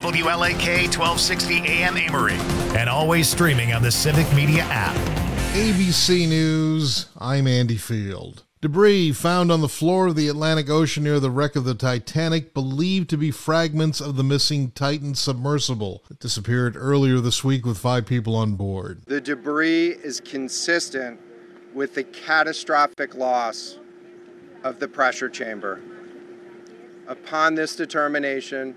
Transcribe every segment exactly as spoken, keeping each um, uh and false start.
W L A K twelve sixty A M Amory, and always streaming on the Civic Media app. A B C News, I'm Andy Field. Debris found on the floor of the Atlantic Ocean near the wreck of the Titanic, believed to be fragments of the missing Titan submersible that disappeared earlier this week with five people on board. The debris is consistent with the catastrophic loss of the pressure chamber. Upon this determination,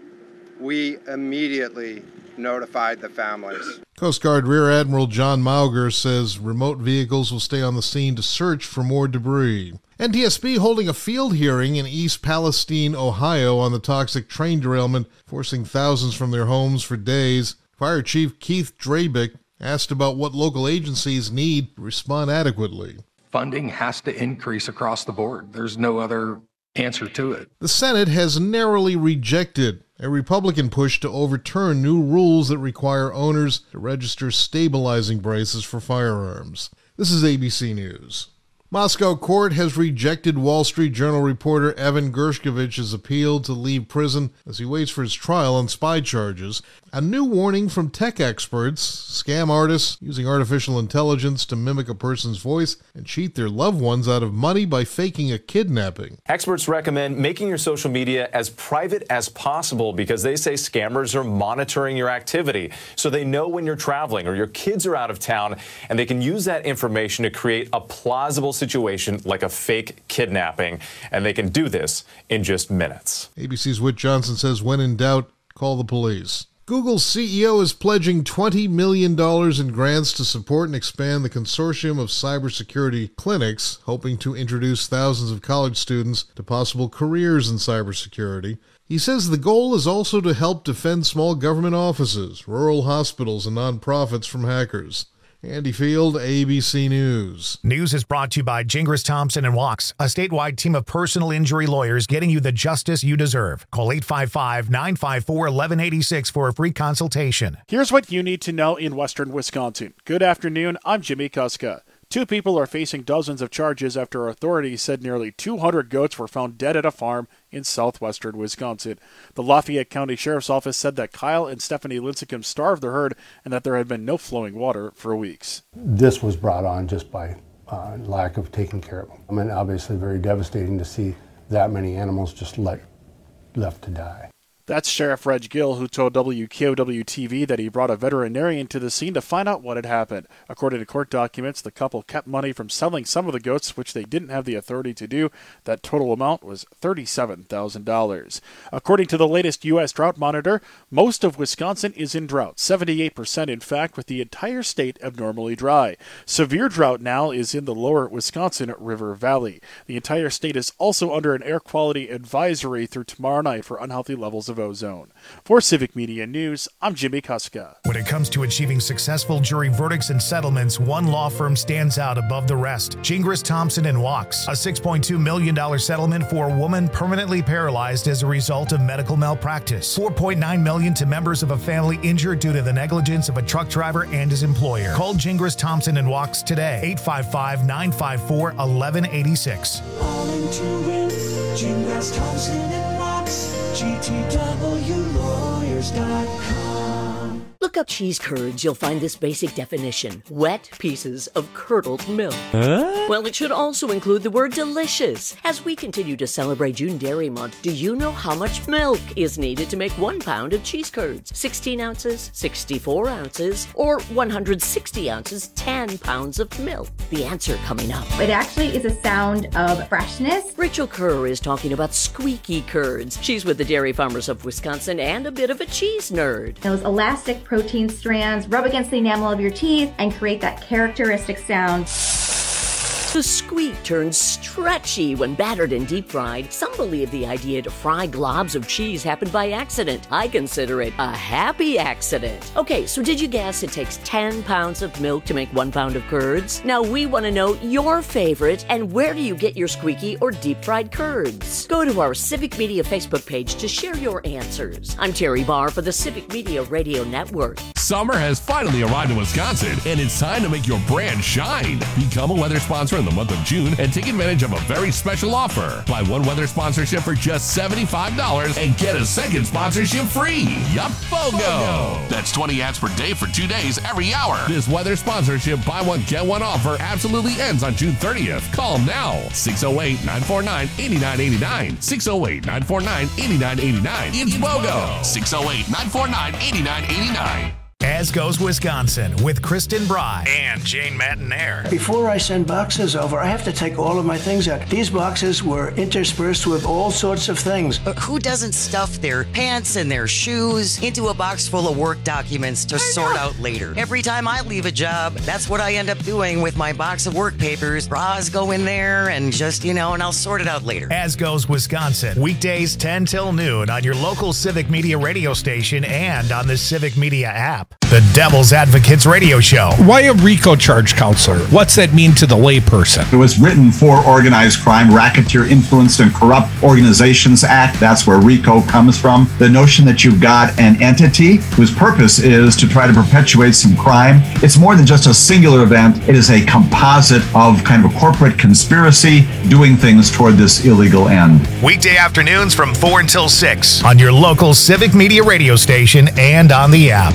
we immediately notified the families. Coast Guard Rear Admiral John Mauger says remote vehicles will stay on the scene to search for more debris. N T S B holding a field hearing in East Palestine, Ohio on the toxic train derailment, forcing thousands from their homes for days. Fire Chief Keith Drabick asked about what local agencies need to respond adequately. Funding has to increase across the board. There's no other answer to it. The Senate has narrowly rejected a Republican push to overturn new rules that require owners to register stabilizing braces for firearms. This is A B C News. Moscow court has rejected Wall Street Journal reporter Evan Gershkovich's appeal to leave prison as he waits for his trial on spy charges. A new warning from tech experts: scam artists using artificial intelligence to mimic a person's voice and cheat their loved ones out of money by faking a kidnapping. Experts recommend making your social media as private as possible because they say scammers are monitoring your activity, so they know when you're traveling or your kids are out of town, and they can use that information to create a plausible situation like a fake kidnapping, and they can do this in just minutes. A B C's Whit Johnson says when in doubt, call the police. Google's C E O is pledging twenty million dollars in grants to support and expand the consortium of cybersecurity clinics, hoping to introduce thousands of college students to possible careers in cybersecurity. He says the goal is also to help defend small government offices, rural hospitals, and nonprofits from hackers. Andy Field, A B C News. News is brought to you by Gingras Thompson and Walks, a statewide team of personal injury lawyers getting you the justice you deserve. Call eight five five, nine five four, one one eight six for a free consultation. Here's what you need to know in western Wisconsin. Good afternoon, I'm Jimmy Kuska. Two people are facing dozens of charges after authorities said nearly two hundred goats were found dead at a farm in southwestern Wisconsin. The Lafayette County Sheriff's Office said that Kyle and Stephanie Lincecum starved the herd and that there had been no flowing water for weeks. This was brought on just by uh, lack of taking care of them. I mean, obviously very devastating to see that many animals just let, left to die. That's Sheriff Reg Gill, who told W K O W T V that he brought a veterinarian to the scene to find out what had happened. According to court documents, the couple kept money from selling some of the goats, which they didn't have the authority to do. That total amount was thirty-seven thousand dollars. According to the latest U S Drought Monitor, most of Wisconsin is in drought, seventy-eight percent in fact, with the entire state abnormally dry. Severe drought now is in the lower Wisconsin River Valley. The entire state is also under an air quality advisory through tomorrow night for unhealthy levels of ozone. For Civic Media News, I'm Jimmy Kuska. When it comes to achieving successful jury verdicts and settlements, one law firm stands out above the rest. Gingras Thompson and Walks, a six point two million dollars settlement for a woman permanently paralyzed as a result of medical malpractice. four point nine million dollars to members of a family injured due to the negligence of a truck driver and his employer. Call Gingras Thompson and Walks today, eight five five, nine five four, one one eight six. All into it, Gingras Thompson and Walks, G T W lawyers dot com. Look up cheese curds, you'll find this basic definition: wet pieces of curdled milk. Huh? Well, it should also include the word delicious. As we continue to celebrate June Dairy Month, do you know how much milk is needed to make one pound of cheese curds? sixteen ounces, sixty-four ounces, or one hundred sixty ounces, ten pounds of milk? The answer coming up. It actually is a sound of freshness. Rachel Kerr is talking about squeaky curds. She's with the Dairy Farmers of Wisconsin and a bit of a cheese nerd. Those elastic protein strands rub against the enamel of your teeth and create that characteristic sound. The squeak turns stretchy when battered and deep fried. Some believe the idea to fry globs of cheese happened by accident. I consider it a happy accident. Okay, so did you guess it takes ten pounds of milk to make one pound of curds? Now we want to know your favorite and where do you get your squeaky or deep fried curds? Go to our Civic Media Facebook page to share your answers. I'm Terry Barr for the Civic Media Radio Network. Summer has finally arrived in Wisconsin, and it's time to make your brand shine. Become a weather sponsor of during the month of June and take advantage of a very special offer. Buy one weather sponsorship for just seventy-five dollars and get a second sponsorship free. Yup, BOGO. That's twenty ads per day for two days every hour. This weather sponsorship buy one, get one offer absolutely ends on June thirtieth. Call now. six oh eight, nine four nine, eight nine eight nine. six oh eight, nine four nine, eight nine eight nine. It's BOGO. six oh eight, nine four nine, eight nine eight nine. As Goes Wisconsin with Kristen Bry and Jane Matinair. Before I send boxes over, I have to take all of my things out. These boxes were interspersed with all sorts of things. But who doesn't stuff their pants and their shoes into a box full of work documents to sort out later? Every time I leave a job, that's what I end up doing with my box of work papers. Bras go in there and just, you know, and I'll sort it out later. As Goes Wisconsin, weekdays ten till noon on your local Civic Media radio station and on the Civic Media app. The Devil's Advocates Radio Show. Why a RICO charge counselor? What's that mean to the layperson? It was written for Organized Crime, Racketeer Influenced and Corrupt Organizations Act. That's where RICO comes from. The notion that you've got an entity whose purpose is to try to perpetuate some crime. It's more than just a singular event. It is a composite of kind of a corporate conspiracy doing things toward this illegal end. Weekday afternoons from four until six on your local Civic Media radio station and on the app.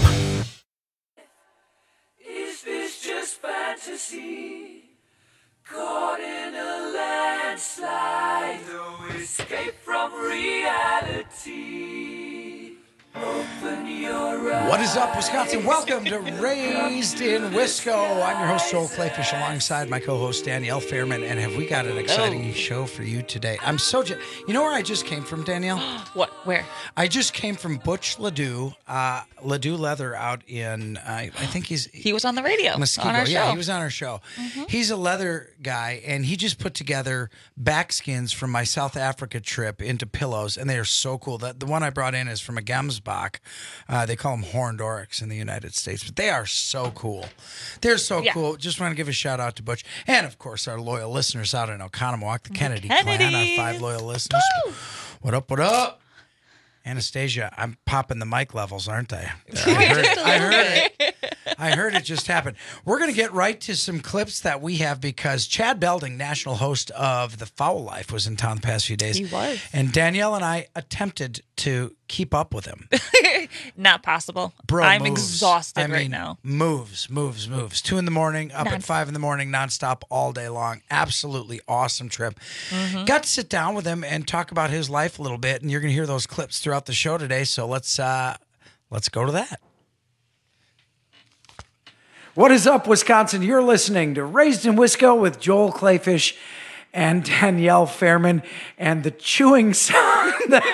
Caught in a landslide, no escape from reality. Open your eyes. What is up, Wisconsin? Welcome to Raised in Wisco. I'm your host, Joel Clayfish, alongside my co-host, Danielle Fairman, and have we got an exciting oh. show for you today. I'm so... J- you know where I just came from, Danielle? What? Where? I just came from Butch Ledoux, uh, Ledoux Leather out in... Uh, I think he's... He was on the radio, Muskego. on our show. Yeah, he was on our show. Mm-hmm. He's a leather guy, and he just put together backskins from my South Africa trip into pillows, and they are so cool. The, the one I brought in is from a Gemsbach. Uh, they call them horned oryx in the United States, but they are so cool. They're so yeah. cool. Just want to give a shout out to Butch. And, of course, our loyal listeners out in Oconomowoc, the Kennedy, Kennedy. clan, our five loyal listeners. Woo! What up, what up? Anastasia, I'm popping the mic levels, aren't I? I heard it. I heard it. I heard it just happened. We're going to get right to some clips that we have because Chad Belding, national host of The Foul Life, was in town the past few days. He was. And Danielle and I attempted to keep up with him. Not possible. Bro, I'm moves. exhausted I mean, right now. Moves, moves, moves. Two in the morning, up Non- at five in the morning, nonstop all day long. Absolutely awesome trip. Mm-hmm. Got to sit down with him and talk about his life a little bit, and you're going to hear those clips throughout the show today. So let's uh, let's go to that. What is up, Wisconsin? You're listening to Raised in Wisco with Joel Clayfish and Danielle Fairman, and the chewing sound.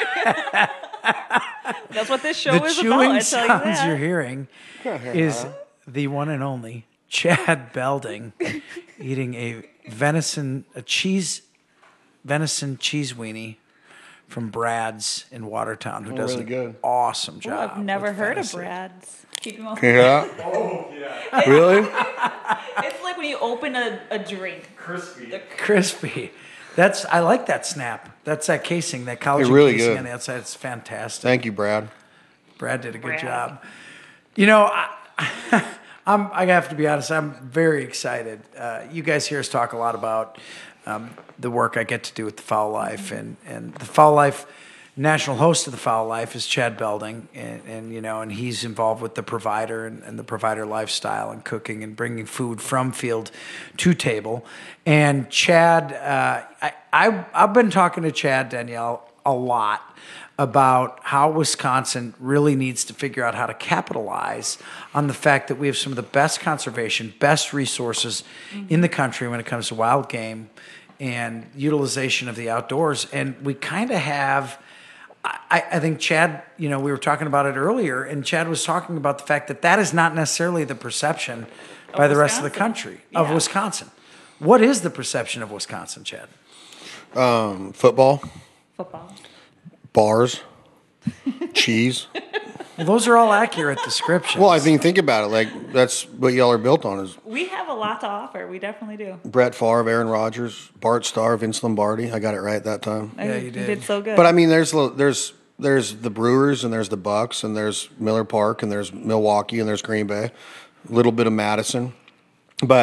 That's what this show the is chewing about. I tell you sounds that. you're hearing is the one and only Chad Belding eating a venison, a cheese, venison cheese weenie from Brad's in Watertown, who Oh, does really an good. awesome Ooh, job. I've never with heard venison. of Brad's. Keep him on. Yeah. Oh, yeah. Really? It's like when you open a, a drink. Crispy. The crispy. That's I like that snap. That's that casing, that collagen really casing good. on the outside. It's fantastic. Thank you, Brad. Brad did a good Brad. job. You know, I, I'm, I have to be honest, I'm very excited. Uh, you guys hear us talk a lot about um, the work I get to do with The Foul Life. And, and The Foul Life, national host of The Foul Life is Chad Belding. And, and you know, and he's involved with the provider and, and the provider lifestyle and cooking and bringing food from field to table. And Chad, uh, I, I, I've been talking to Chad, Danielle, a lot about how Wisconsin really needs to figure out how to capitalize on the fact that we have some of the best conservation, best resources mm-hmm. in the country when it comes to wild game and utilization of the outdoors. And we kind of have, I, I think Chad, you know, we were talking about it earlier, and Chad was talking about the fact that that is not necessarily the perception of by the Wisconsin. Rest of the country yeah. of Wisconsin. What is the perception of Wisconsin, Chad? Um, football. Football. Bars, cheese. Well, those are all accurate descriptions. Well, I mean, think about it. Like, that's what y'all are built on is We have a lot to offer. We definitely do. Brett Favre, Aaron Rodgers, Bart Starr, Vince Lombardi. I got it right that time. Yeah, you did. You did so good. But, I mean, there's there's there's the Brewers, and there's the Bucks, and there's Miller Park, and there's Milwaukee, and there's Green Bay. A little bit of Madison. But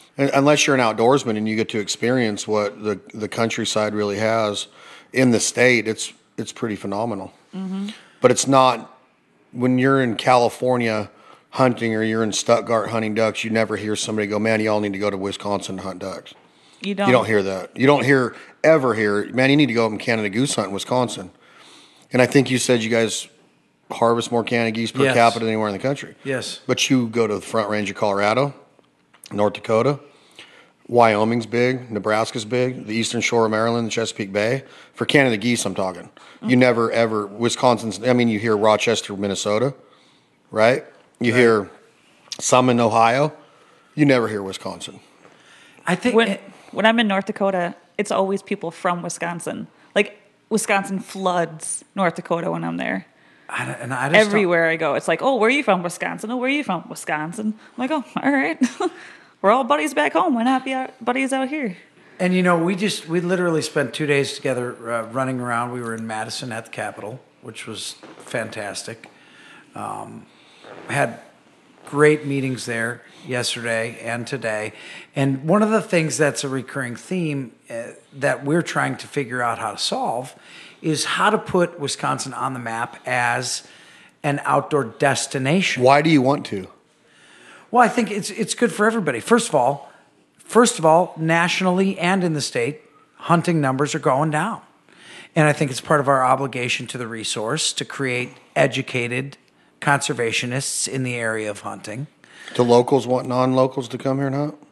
unless you're an outdoorsman and you get to experience what the the countryside really has in the state, it's it's pretty phenomenal. Mm-hmm. But it's not when you're in California hunting or you're in Stuttgart hunting ducks. You never hear somebody go, "Man, you all need to go to Wisconsin to hunt ducks." You don't. You don't hear that. You don't hear ever hear, "Man, you need to go up and Canada goose hunt in Wisconsin." And I think you said you guys harvest more Canada geese per Yes. capita than anywhere in the country. Yes. But you go to the Front Range of Colorado, North Dakota, Wyoming's big, Nebraska's big, the Eastern Shore of Maryland, the Chesapeake Bay. For Canada geese, I'm talking. You never ever, Wisconsin's, I mean, you hear Rochester, Minnesota, right? You hear some in Ohio. You never hear Wisconsin. I think when when I'm in North Dakota, it's always people from Wisconsin. Like Wisconsin floods North Dakota when I'm there. I don't- and I just don't- Everywhere I go, it's like, oh, where are you from? Wisconsin. Oh, where are you from? Wisconsin. I'm like, oh, all right. We're all buddies back home. Why not be out, buddies out here? And you know, we just we literally spent two days together uh, running around. We were in Madison at the Capitol, which was fantastic. Um, had great meetings there yesterday and today. And one of the things that's a recurring theme uh, that we're trying to figure out how to solve is how to put Wisconsin on the map as an outdoor destination. Why do you want to? Well, I think it's it's good for everybody. First of all, first of all, nationally and in the state, hunting numbers are going down. And I think it's part of our obligation to the resource to create educated conservationists in the area of hunting. Do locals want non-locals to come here and hunt?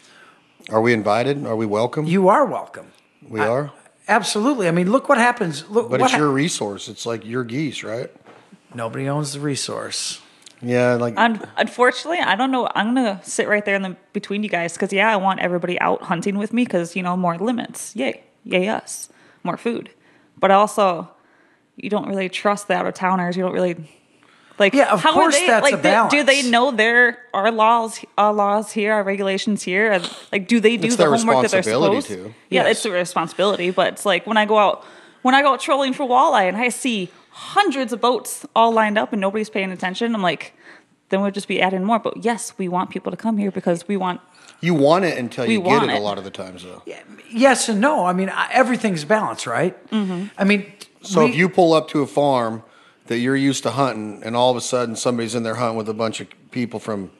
Are we invited? Are we welcome? You are welcome. We I- are? Absolutely. I mean, look what happens. Look, But what it's your hap- resource. It's like your geese, right? Nobody owns the resource. Yeah, like Un- unfortunately, I don't know. I'm gonna sit right there in the between you guys because yeah, I want everybody out hunting with me because you know more limits. Yay, yay us, more food. But also, you don't really trust the out of towners. You don't really like. Yeah, of how course are they, that's like, a do- balance. Do they know there are laws, our laws here, our regulations here? And, like, do they do It's the their homework that they're responsibility supposed? to. Yeah, Yes. it's a responsibility. But it's like when I go out, when I go out trolling for walleye and I see hundreds of boats all lined up and nobody's paying attention, I'm like, then we'll just be adding more. But yes, we want people to come here because we want. you want it until We you get want it, it. a lot of the times, though. Yes and no. I mean, I- everything's balanced, right? Mm-hmm. I mean, So we- if you pull up to a farm that you're used to hunting, and all of a sudden somebody's in there hunting with a bunch of people from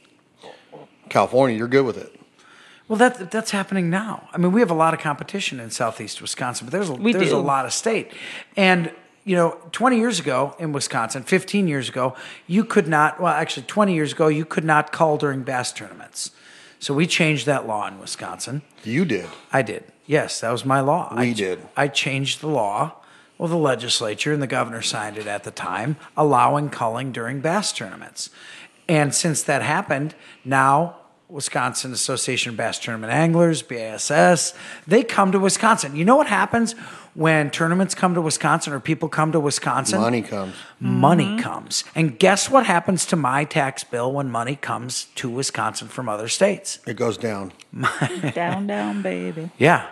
California, you're good with it. Well, that that's happening now. I mean, we have a lot of competition in southeast Wisconsin, but there's a, We there's do. a lot of state. And you know, twenty years ago in Wisconsin, fifteen years ago, you could not. Well, actually, twenty years ago, you could not cull during bass tournaments. So we changed that law in Wisconsin. You did. I did. Yes, that was my law. We I, did. I changed the law. Well, the legislature and the governor signed it at the time, allowing culling during bass tournaments. And since that happened, now Wisconsin Association of Bass Tournament Anglers, B A S S, they come to Wisconsin. You know what happens when tournaments come to Wisconsin or people come to Wisconsin? Money comes. Money comes. And guess what happens to my tax bill when money comes to Wisconsin from other states? It goes down. Down, down, baby. Yeah.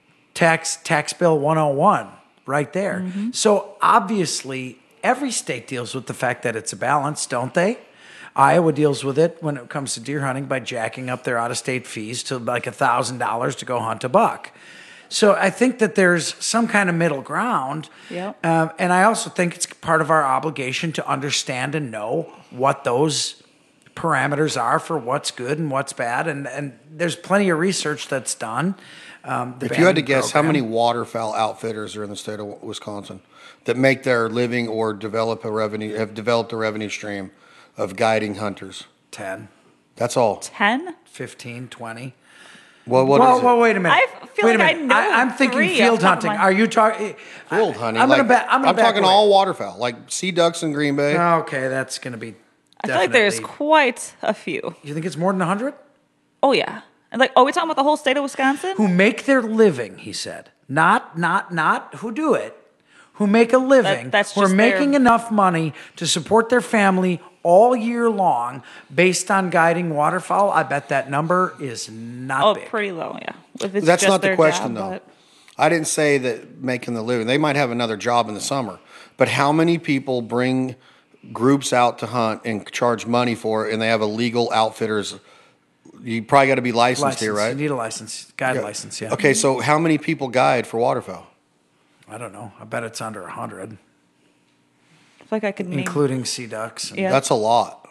Tax tax bill one oh one right there. Mm-hmm. So obviously every state deals with the fact that it's a balance, don't they? Iowa deals with it when it comes to deer hunting by jacking up their out-of-state fees to like one thousand dollars to go hunt a buck. So I think that there's some kind of middle ground. Yep. Um, and I also think it's part of our obligation to understand and know what those parameters are for what's good and what's bad. And, and there's plenty of research that's done. Um, the If you had to banding guess, how program. many waterfowl outfitters are in the state of Wisconsin that make their living or develop a revenue, have developed a revenue stream of guiding hunters? ten. That's all. Ten? fifteen, twenty. Well, what well, is it? well, wait a minute. I feel wait like a I minute. know I, am thinking three field off the top of hunting. my- Are you talking Field hunting. I'm like, gonna bet. I'm, gonna I'm back talking away. all waterfowl, like sea ducks in Green Bay. Okay, that's going to be. I feel like there's definitely- quite a few. You think it's more than a hundred? Oh yeah. And like, oh, we talking about the whole state of Wisconsin? Who make their living? He said. Not, not, not who do it. Who make a living? That- that's who are just their- making enough money to support their family all year long, based on guiding waterfowl. I bet that number is not Oh, big. pretty low, yeah. If it's That's just not the their question, job, though. but- I didn't say that making the living. They might have another job in the summer, but how many people bring groups out to hunt and charge money for it, and they have a legal outfitters You probably got to be licensed License. here, right? You need a license, guide license, yeah. Okay, so how many people guide for waterfowl? I don't know. I bet it's under one hundred. I feel like I could name. Including sea ducks. and- Yeah. That's a lot.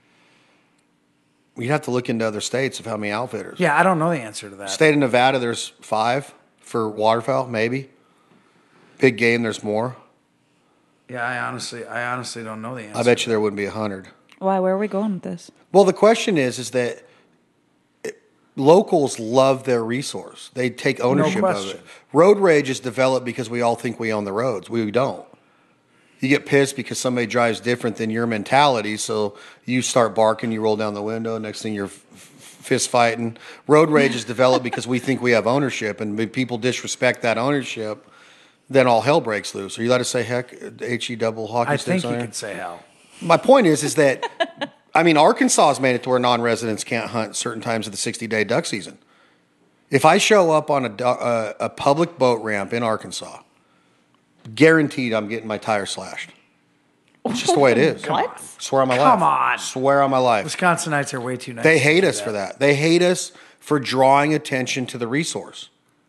You'd have to look into other states of how many outfitters. Yeah, I don't know the answer to that. State of Nevada, there's five for waterfowl, maybe. Big game, there's more. Yeah, I honestly, I honestly don't know the answer. I bet you there wouldn't be a hundred. Why? Where are we going with this? Well, the question is, is that it- locals love their resource. They take ownership of question. it. Road rage is developed because we all think we own the roads. We don't. You get pissed because somebody drives different than your mentality, so you start barking, you roll down the window, next thing you're f- f- fist fighting. Road rage is developed because we think we have ownership, and when people disrespect that ownership, then all hell breaks loose. Are you allowed to say heck, H-E double hockey I sticks think on you there? could say hell. My point is, is that, I mean, Arkansas has made it to where non-residents can't hunt certain times of the sixty-day duck season. If I show up on a, du- uh, a public boat ramp in Arkansas, guaranteed I'm getting my tire slashed. It's just the way it is. Come on. Swear on my life. Come on. Swear on my life. Wisconsinites are way too nice. They to hate do us for that. They hate us for drawing attention to the resource.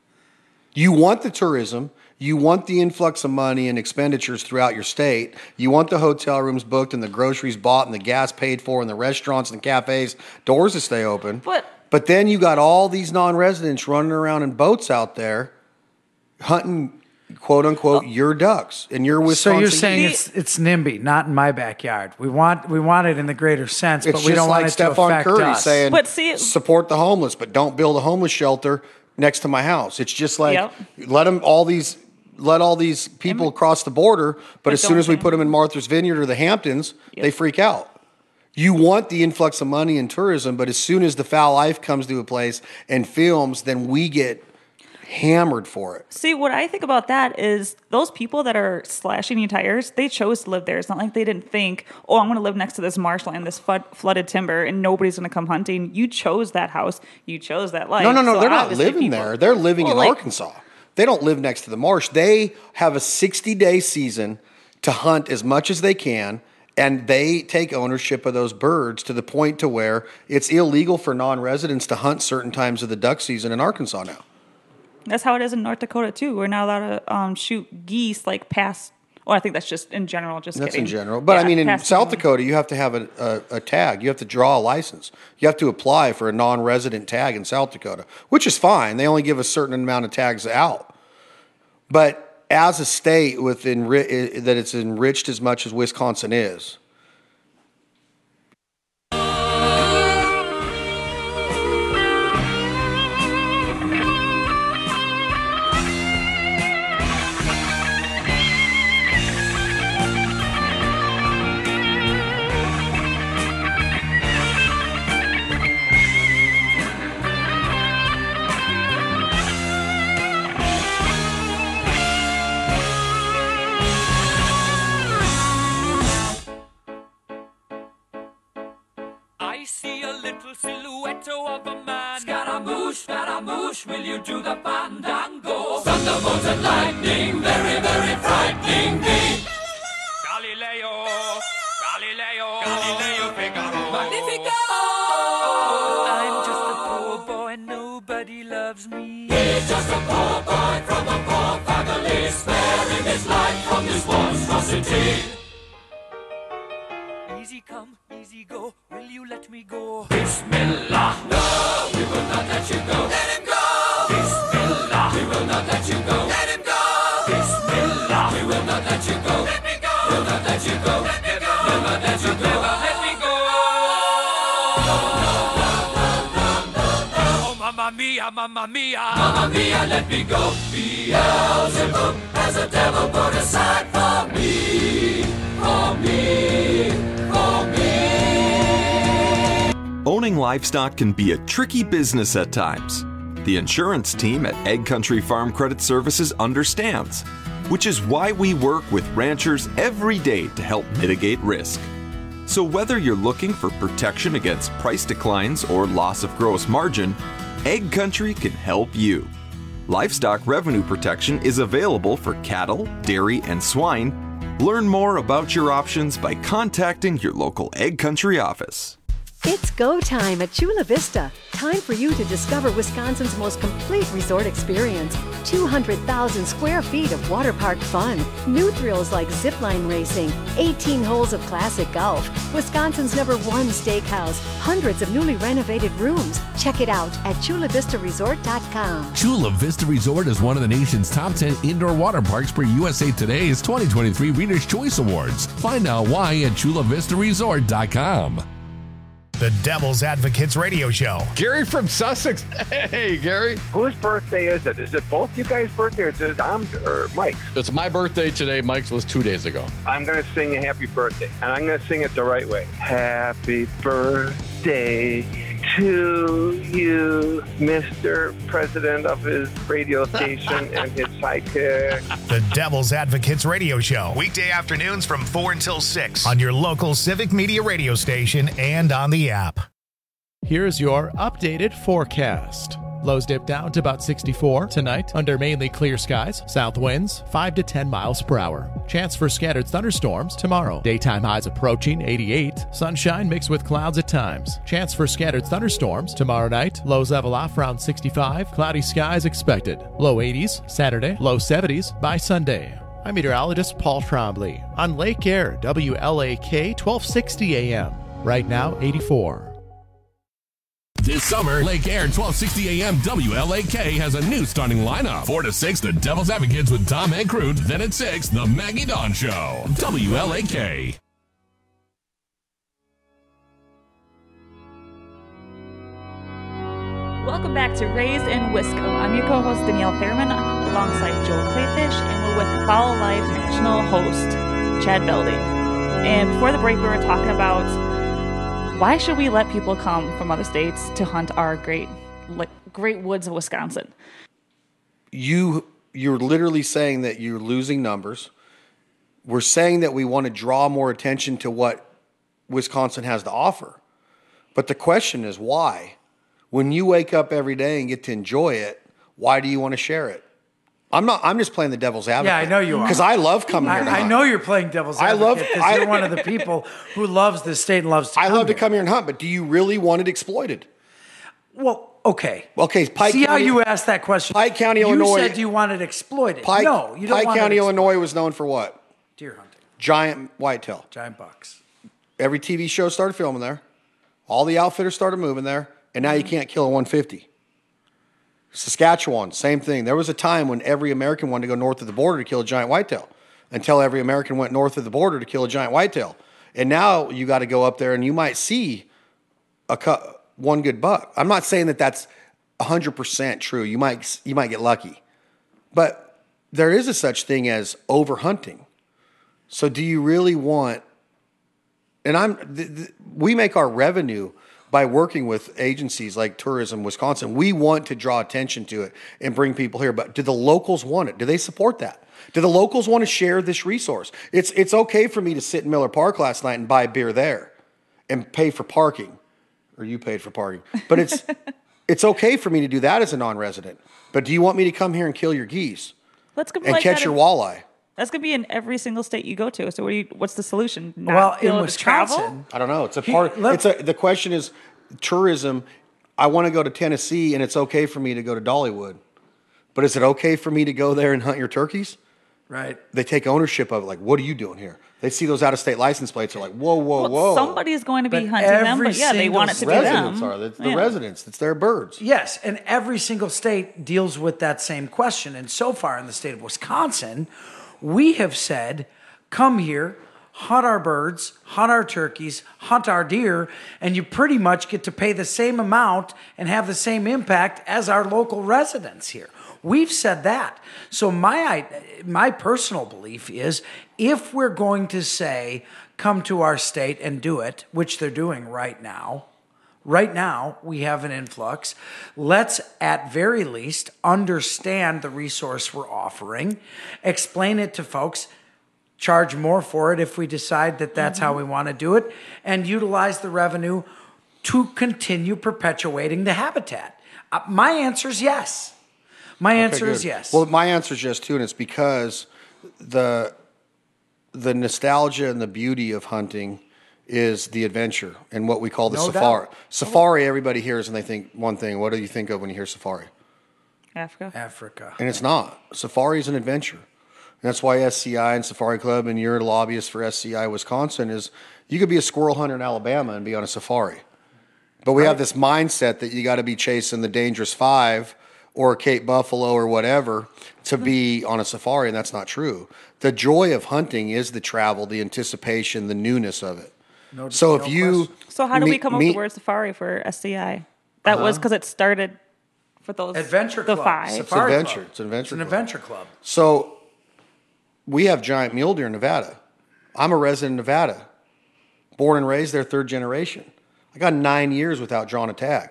You want the tourism. You want the influx of money and expenditures throughout your state. You want the hotel rooms booked and the groceries bought and the gas paid for and the restaurants and cafes, doors to stay open. But But then you got all these non-residents running around in boats out there hunting, quote unquote, your ducks and your Wisconsin. So you're saying geese. it's it's NIMBY, not in my backyard. We want we want it in the greater sense, It's but we just don't like want it to Stephon affect Curry us. saying, But see- support the homeless, but don't build a homeless shelter next to my house. It's just like Yep. let them all these let all these people cross the border, but, But as soon don't as we they? put them in Martha's Vineyard or the Hamptons, Yep. they freak out. You want the influx of money in tourism, but as soon as the foul life comes to a place and films, then we get hammered for it. see, what I think about that is those people that are slashing your tires, they chose to live there. It's not like they didn't think, oh, I'm going to live next to this marshland, this flood, flooded timber, and nobody's going to come hunting. You chose that house. You chose that life. No, no, no. So they're not obviously living people- there. They're living Well, in like- Arkansas. They don't live next to the marsh. They have a sixty-day season to hunt as much as they can, and they take ownership of those birds to the point to where it's illegal for non-residents to hunt certain times of the duck season in Arkansas now. That's how it is in North Dakota, too. We're not allowed to um, shoot geese like past. Oh, I think that's just in general. Just That's kidding. in general. But I Yeah, mean, in past South the- Dakota, you have to have a, a, a tag. You have to draw a license. You have to apply for a non-resident tag in South Dakota, which is fine. They only give a certain amount of tags out. But as a state with enri- that it's enriched as much as Wisconsin is, I see a little silhouette of a man. Scaramouche, Scaramouche, will you do the fandango? Thunderbolt and lightning, very, very frightening me. Galileo, Galileo, Galileo Figaro. Magnifico! I'm just a poor boy, nobody loves me. He's just a poor boy from a poor family, sparing his life from this monstrosity. Easy come, easy go, will you let me go? Bismillah, no, we will not let you go. Let him go! Bismillah, we will not let you go. Let him go! Bismillah, we will not let you go. Let me go! We'll not let you go. Let me go! We'll not let you go. Never let me go! Oh, mamma mia, mamma mia! Mamma mia, let me go! Beelzebub has a devil put aside for me, for me. Owning livestock can be a tricky business at times. The insurance team at Egg Country Farm Credit Services understands, which is why we work with ranchers every day to help mitigate risk. So whether you're looking for protection against price declines or loss of gross margin, Egg Country can help you. Livestock revenue protection is available for cattle, dairy, and swine. Learn more about your options by contacting your local Egg Country office. It's go time at Chula Vista. Time for you to discover Wisconsin's most complete resort experience. two hundred thousand square feet of water park fun. New thrills like zipline racing. eighteen holes of classic golf. Wisconsin's number one steakhouse. Hundreds of newly renovated rooms. Check it out at chula vista resort dot com. Chula Vista Resort is one of the nation's top ten indoor water parks per U S A Today's twenty twenty-three Reader's Choice Awards. Find out why at chula vista resort dot com. The Devil's Advocates Radio Show. Gary from Sussex. Hey, Gary. Whose birthday is it? Is it both you guys' birthday or is it Dom's or Mike's? It's my birthday today. Mike's was two days ago. I'm going to sing a happy birthday, and I'm going to sing it the right way. Happy birthday to you, Mister President of his radio station and his sidekick. The Devil's Advocates Radio Show. Weekday afternoons from four until six on your local Civic Media radio station and on the app. Here's your updated forecast. Lows dip down to about sixty-four tonight under mainly clear skies. South winds five to ten miles per hour. Chance for scattered thunderstorms tomorrow. Daytime highs approaching eighty-eight. Sunshine mixed with clouds at times. Chance for scattered thunderstorms tomorrow night. Lows level off around sixty-five. Cloudy skies expected. Low eighties Saturday. Low seventies by Sunday. I'm meteorologist Paul Trombley on Lake Air, W L A K twelve sixty A M. Right now eighty-four. This summer, Lake Air twelve sixty A M W L A K has a new starting lineup. four to six, The Devil's Advocates with Tom and Crute. Then at six, The Maggie Dawn Show. W L A K. Welcome back to Raised in Wisco. I'm your co-host Danielle Fairman alongside Joel Clayfish, and we're with Fowl Life National host Chad Belding. And before the break, we were talking about why should we let people come from other states to hunt our great, like, great woods of Wisconsin? You, you're literally saying that you're losing numbers. We're saying that we want to draw more attention to what Wisconsin has to offer. But the question is why? When you wake up every day and get to enjoy it, why do you want to share it? I'm not. I'm just playing the devil's advocate. Yeah, I know you are. Because I love coming I, here. To I hunt. know you're playing devil's I advocate love. because you're one of the people who loves this state and loves to I come love to here. come here and hunt, but do you really want it exploited? Well, okay. Okay, Pike See County, how you asked that question. Pike County, you Illinois. You said you wanted exploited. Pike, no, you don't Pike want County, it Illinois was known for what? Deer hunting. Giant whitetail. Giant bucks. Every T V show started filming there. All the outfitters started moving there, and now you can't kill a one fifty. Saskatchewan, same thing. There was a time when every American wanted to go north of the border to kill a giant whitetail, until every American went north of the border to kill a giant whitetail. And now you got to go up there, and you might see a cu- one good buck. I'm not saying that that's one hundred percent true. You might you might get lucky, but there is a such thing as overhunting. So do you really want? And I'm th- th- we make our revenue by working with agencies like Tourism Wisconsin. We want to draw attention to it and bring people here. But do the locals want it? Do they support that? Do the locals want to share this resource? It's it's okay for me to sit in Miller Park last night and buy beer there and pay for parking, or you paid for parking. But it's it's okay for me to do that as a non-resident. But do you want me to come here and kill your geese Let's go and like catch that your in- walleye? That's gonna be in every single state you go to. So what do you, what's the solution? Not Well, be in able to travel? Wisconsin, I don't know. It's a He- part. let- It's a. The question is, tourism. I want to go to Tennessee, and it's okay for me to go to Dollywood, but is it okay for me to go there and hunt your turkeys? right? They take ownership of it. Like, what are you doing here? They see those out-of-state license plates. They're like, whoa, whoa, Well, whoa. Somebody's going to be But hunting them, every but yeah, they single want it to be residents them. are. It's the Yeah. residents. It's their birds. Yes, and every single state deals with that same question. And so far in the state of Wisconsin, we have said, come here, hunt our birds, hunt our turkeys, hunt our deer, and you pretty much get to pay the same amount and have the same impact as our local residents here. We've said that. So my my personal belief is if we're going to say, come to our state and do it, which they're doing right now, right now we have an influx, let's at very least understand the resource we're offering, explain it to folks, charge more for it if we decide that that's mm-hmm. how we want to do it, and utilize the revenue to continue perpetuating the habitat. Uh, my answer is yes. My answer Okay, is good. yes. Well, my answer is yes too, and it's because the the nostalgia and the beauty of hunting is the adventure and what we call the No safari. doubt. Safari, everybody hears and they think one thing. What do you think of when you hear safari? Africa. Africa. And it's not. Safari is an adventure. And that's why S C I and Safari Club, and you're a lobbyist for S C I Wisconsin, is you could be a squirrel hunter in Alabama and be on a safari. But we Right. have this mindset that you got to be chasing the Dangerous Five or Cape Buffalo or whatever to be on a safari, and that's not true. The joy of hunting is the travel, the anticipation, the newness of it. No- so if no you question. So how do we meet- come up with meet- the word safari for S C I? That was Uh-huh. because it started for those Adventure the Club. five. It's Safari adventure. Club. It's an adventure. It's an club. adventure club. So we have giant mule deer in Nevada. I'm a resident of Nevada, born and raised there, third generation. I got nine years without drawing a tag.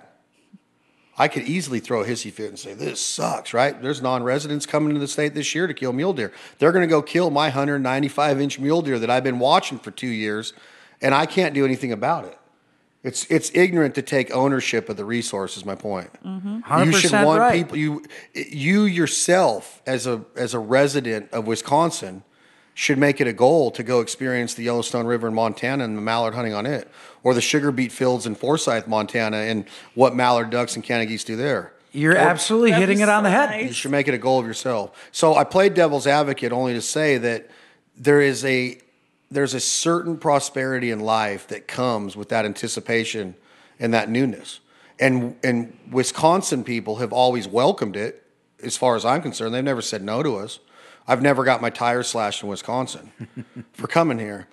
I could easily throw a hissy fit and say, this sucks, right? There's non-residents coming to the state this year to kill mule deer. They're going to go kill my one hundred ninety-five inch mule deer that I've been watching for two years, and I can't do anything about it. It's it's ignorant to take ownership of the resource, is my point. one You hundred should percent want right. people you you yourself as a as a resident of Wisconsin should make it a goal to go experience the Yellowstone River in Montana and the mallard hunting on it, or the sugar beet fields in Forsyth, Montana, and what mallard ducks and Canada geese do there. You're Or- absolutely That'd hitting be it on so the head. nice. You should make it a goal of yourself. So I played devil's advocate only to say that there is a there's a certain prosperity in life that comes with that anticipation and that newness. And and Wisconsin people have always welcomed it, as far as I'm concerned. They've never said no to us. I've never got my tires slashed in Wisconsin for coming here.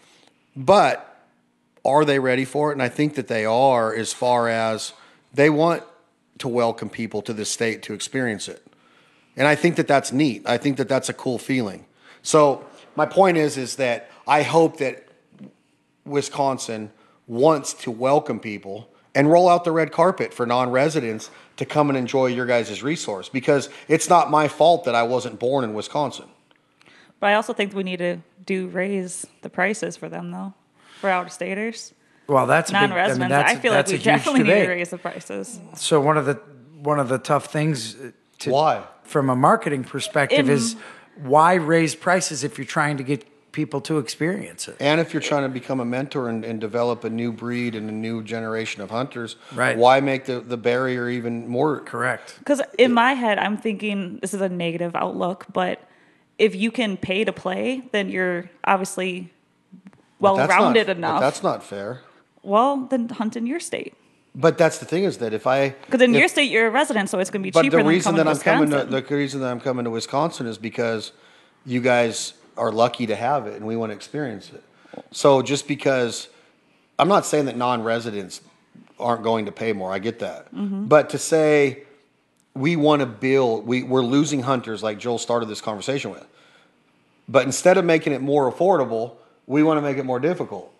But are they ready for it? And I think that they are, as far as they want to welcome people to this state to experience it. And I think that that's neat. I think that that's a cool feeling. So my point is, is that I hope that Wisconsin wants to welcome people and roll out the red carpet for non-residents to come and enjoy your guys' resource, because it's not my fault that I wasn't born in Wisconsin. But I also think we need to do raise the prices for them though, for out-of-staters. Well, that's a big- I mean, non-residents. that's- I feel that's like a we huge definitely need debate. to raise the prices. So one of the one of the tough things to, why from a marketing perspective In- is why raise prices if you're trying to get people to experience it. And if you're trying to become a mentor and, and develop a new breed and a new generation of hunters, Right. why make the, the barrier even more correct? Because in my head, I'm thinking this is a negative outlook, but if you can pay to play, then you're obviously But that's not- well-rounded but enough. that's not fair. Well, then hunt in your state. But that's the thing, is that if I Because in if- your state, you're a resident, so it's going to be But cheaper the than reason coming that to I'm coming to Wisconsin. the reason that I'm coming to Wisconsin is because you guys are lucky to have it, and we want to experience it. So just because I'm not saying that non-residents aren't going to pay more, I get that. Mhm. But to say we want to build, we we're losing hunters, like Joel started this conversation with. But instead of making it more affordable, we want to make it more difficult.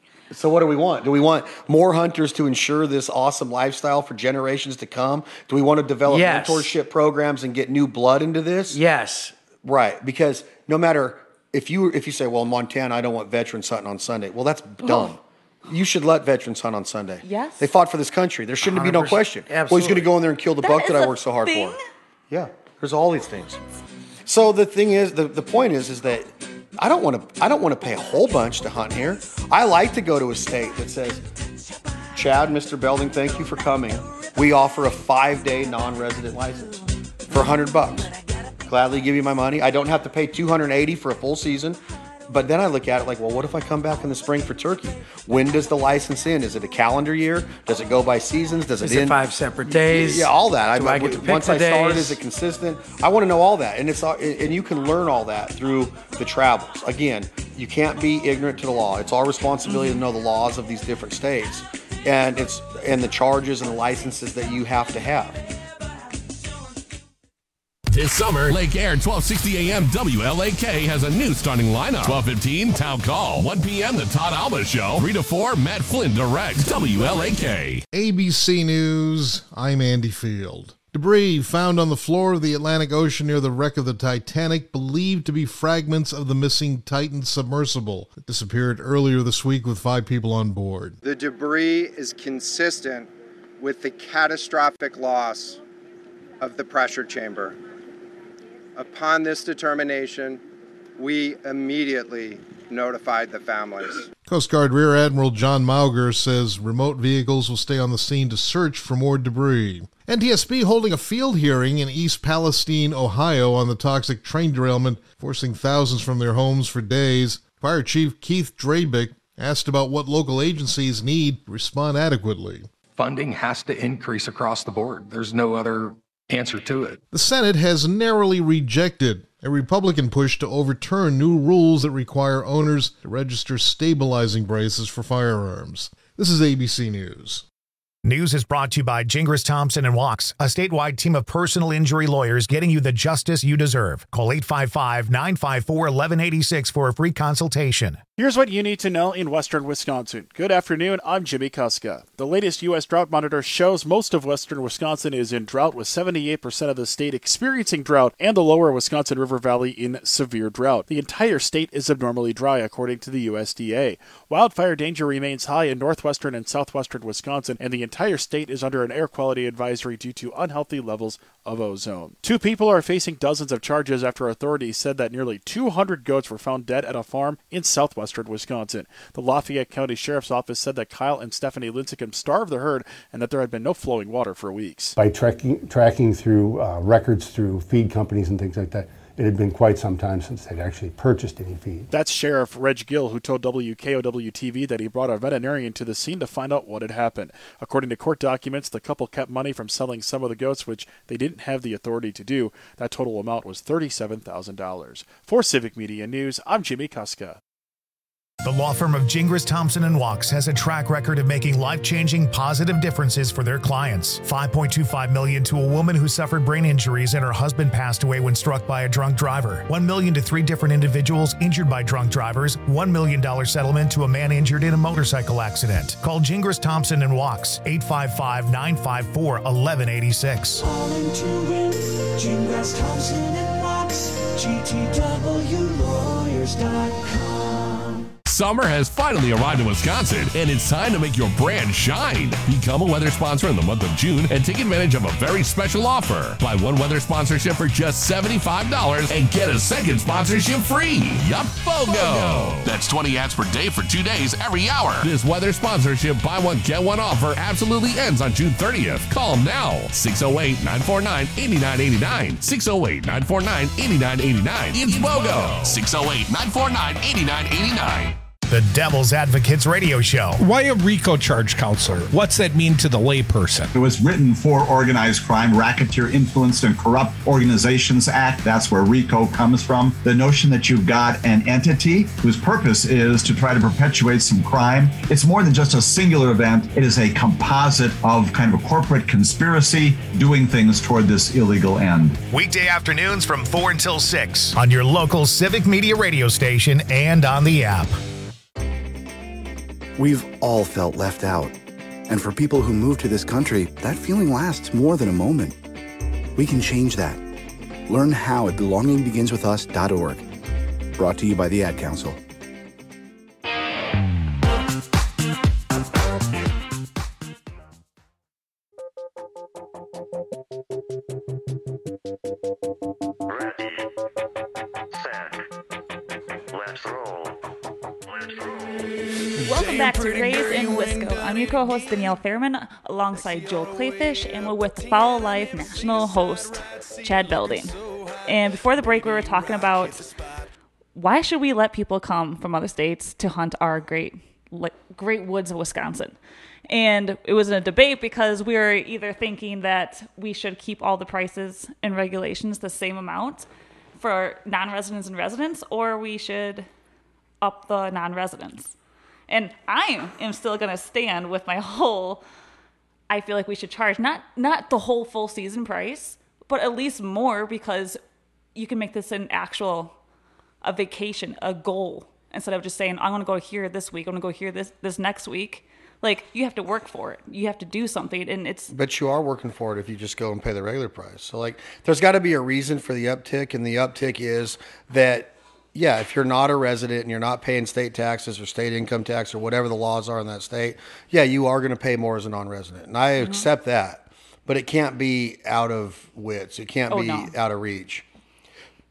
So what do we want? Do we want more hunters to ensure this awesome lifestyle for generations to come? Do we want to develop Yes. mentorship programs and get new blood into this? Yes. Right. Because no matter if you if you say, well, in Montana, I don't want veterans hunting on Sunday. Well, that's dumb. You should let veterans hunt on Sunday. Yes. They fought for this country. There shouldn't be no one hundred question. percent. Well, he's going to Absolutely. go in there and kill the That buck that is I a worked so hard thing? for. Yeah. There's all these things. So the thing is, the, the point is, is that I don't want to I don't want to pay a whole bunch to hunt here. I like to go to a state that says, Chad, Mister Belding, thank you for coming. We offer a five-day non-resident license for a hundred bucks. Gladly give you my money. I don't have to pay two hundred eighty for a full season. But then I look at it like, well, what if I come back in the spring for turkey? When does the license end? Is it a calendar year? Does it go by seasons? Does it Is it end? five separate days? Yeah, all that. Do I get to pick once the I start, days? is it consistent? I want to know all that, and it's all- and you can learn all that through the travels. Again, you can't be ignorant to the law. It's our responsibility to know the laws of these different states, and it's and the charges and the licenses that you have to have. This summer, Lake Air twelve sixty A M W L A K has a new starting lineup. twelve fifteen, Town Call. one p.m., The Todd Alba Show. three to four, Matt Flynn Direct. W L A K. A B C News, I'm Andy Field. Debris found on the floor of the Atlantic Ocean near the wreck of the Titanic, believed to be fragments of the missing Titan submersible that disappeared earlier this week with five people on board. The debris is consistent with the catastrophic loss of the pressure chamber. Upon this determination, we immediately notified the families. Coast Guard Rear Admiral John Mauger says remote vehicles will stay on the scene to search for more debris. N T S B holding a field hearing in East Palestine, Ohio on the toxic train derailment, forcing thousands from their homes for days. Fire Chief Keith Drabick asked about what local agencies need to respond adequately. Funding has to increase across the board. There's no other answer to it. The Senate has narrowly rejected a Republican push to overturn new rules that require owners to register stabilizing braces for firearms. This is A B C News. News is brought to you by Gingras Thompson and Walks, a statewide team of personal injury lawyers getting you the justice you deserve. Call eight five five, nine five four, one one eight six for a free consultation. Here's what you need to know in western Wisconsin. Good afternoon, I'm Jimmy Kuska. The latest U S drought monitor shows most of western Wisconsin is in drought, with seventy-eight percent of the state experiencing drought and the lower Wisconsin River Valley in severe drought. The entire state is abnormally dry, according to the U S D A. Wildfire danger remains high in northwestern and southwestern Wisconsin, and the entire state is under an air quality advisory due to unhealthy levels of ozone. Two people are facing dozens of charges after authorities said that nearly two hundred goats were found dead at a farm in southwestern Wisconsin. The Lafayette County Sheriff's Office said that Kyle and Stephanie Lincecum starved the herd and that there had been no flowing water for weeks. By tracking, tracking through uh, records through feed companies and things like that, it had been quite some time since they'd actually purchased any feed. That's Sheriff Reg Gill, who told W K O W T V that he brought a veterinarian to the scene to find out what had happened. According to court documents, the couple kept money from selling some of the goats, which they didn't have the authority to do. That total amount was thirty-seven thousand dollars. For Civic Media News, I'm Jimmy Kuska. The law firm of Gingras Thompson and Walks has a track record of making life-changing positive differences for their clients. five point two five million dollars to a woman who suffered brain injuries and her husband passed away when struck by a drunk driver. one million dollars to three different individuals injured by drunk drivers. one million dollars settlement to a man injured in a motorcycle accident. Call Gingras Thompson and Walks, eight five five, nine five four, one one eight six. Calling to win, Gingras Thompson and Walks, G T W lawyers dot com. Summer has finally arrived in Wisconsin, and it's time to make your brand shine. Become a weather sponsor in the month of June and take advantage of a very special offer. Buy one weather sponsorship for just seventy-five dollars and get a second sponsorship free. Yup, BOGO! That's twenty ads per day for two days every hour. This weather sponsorship buy one, get one offer absolutely ends on June thirtieth. Call them now. six oh eight, nine four nine, eight nine eight nine. six oh eight, nine four nine, eight nine eight nine. It's BOGO! six oh eight, nine four nine, eight nine eight nine. The Devil's Advocates Radio Show. Why a RICO charge counselor? What's that mean to the layperson? It was written for Organized Crime, Racketeer Influenced and Corrupt Organizations Act. That's where RICO comes from. The notion that you've got an entity whose purpose is to try to perpetuate some crime. It's more than just a singular event. It is a composite of kind of a corporate conspiracy doing things toward this illegal end. Weekday afternoons from four until six on your local Civic Media radio station and on the app. We've all felt left out. And for people who move to this country, that feeling lasts more than a moment. We can change that. Learn how at belonging begins with us dot org. Brought to you by the Ad Council. Welcome back to Raised in Wisco. I'm your co-host Danielle Fairman, alongside Joel Clayfish, and we're with Fowl Life national host Chad Belding. And before the break, we were talking about why should we let people come from other states to hunt our great, great woods of Wisconsin. And it was a debate because we were either thinking that we should keep all the prices and regulations the same amount for non-residents and residents, or we should up the non-residents. And I am still going to stand with my whole, I feel like we should charge not not the whole full season price, but at least more, because you can make this an actual, a vacation, a goal, instead of just saying, I want to go here this week, I want to go here this, this next week. Like, you have to work for it. You have to do something, and it's... But you are working for it if you just go and pay the regular price. So, like, there's got to be a reason for the uptick, and the uptick is that, yeah, if you're not a resident and you're not paying state taxes or state income tax or whatever the laws are in that state, yeah, you are going to pay more as a non-resident. And I mm-hmm. accept that. But it can't be out of wits. It can't oh, be no. out of reach.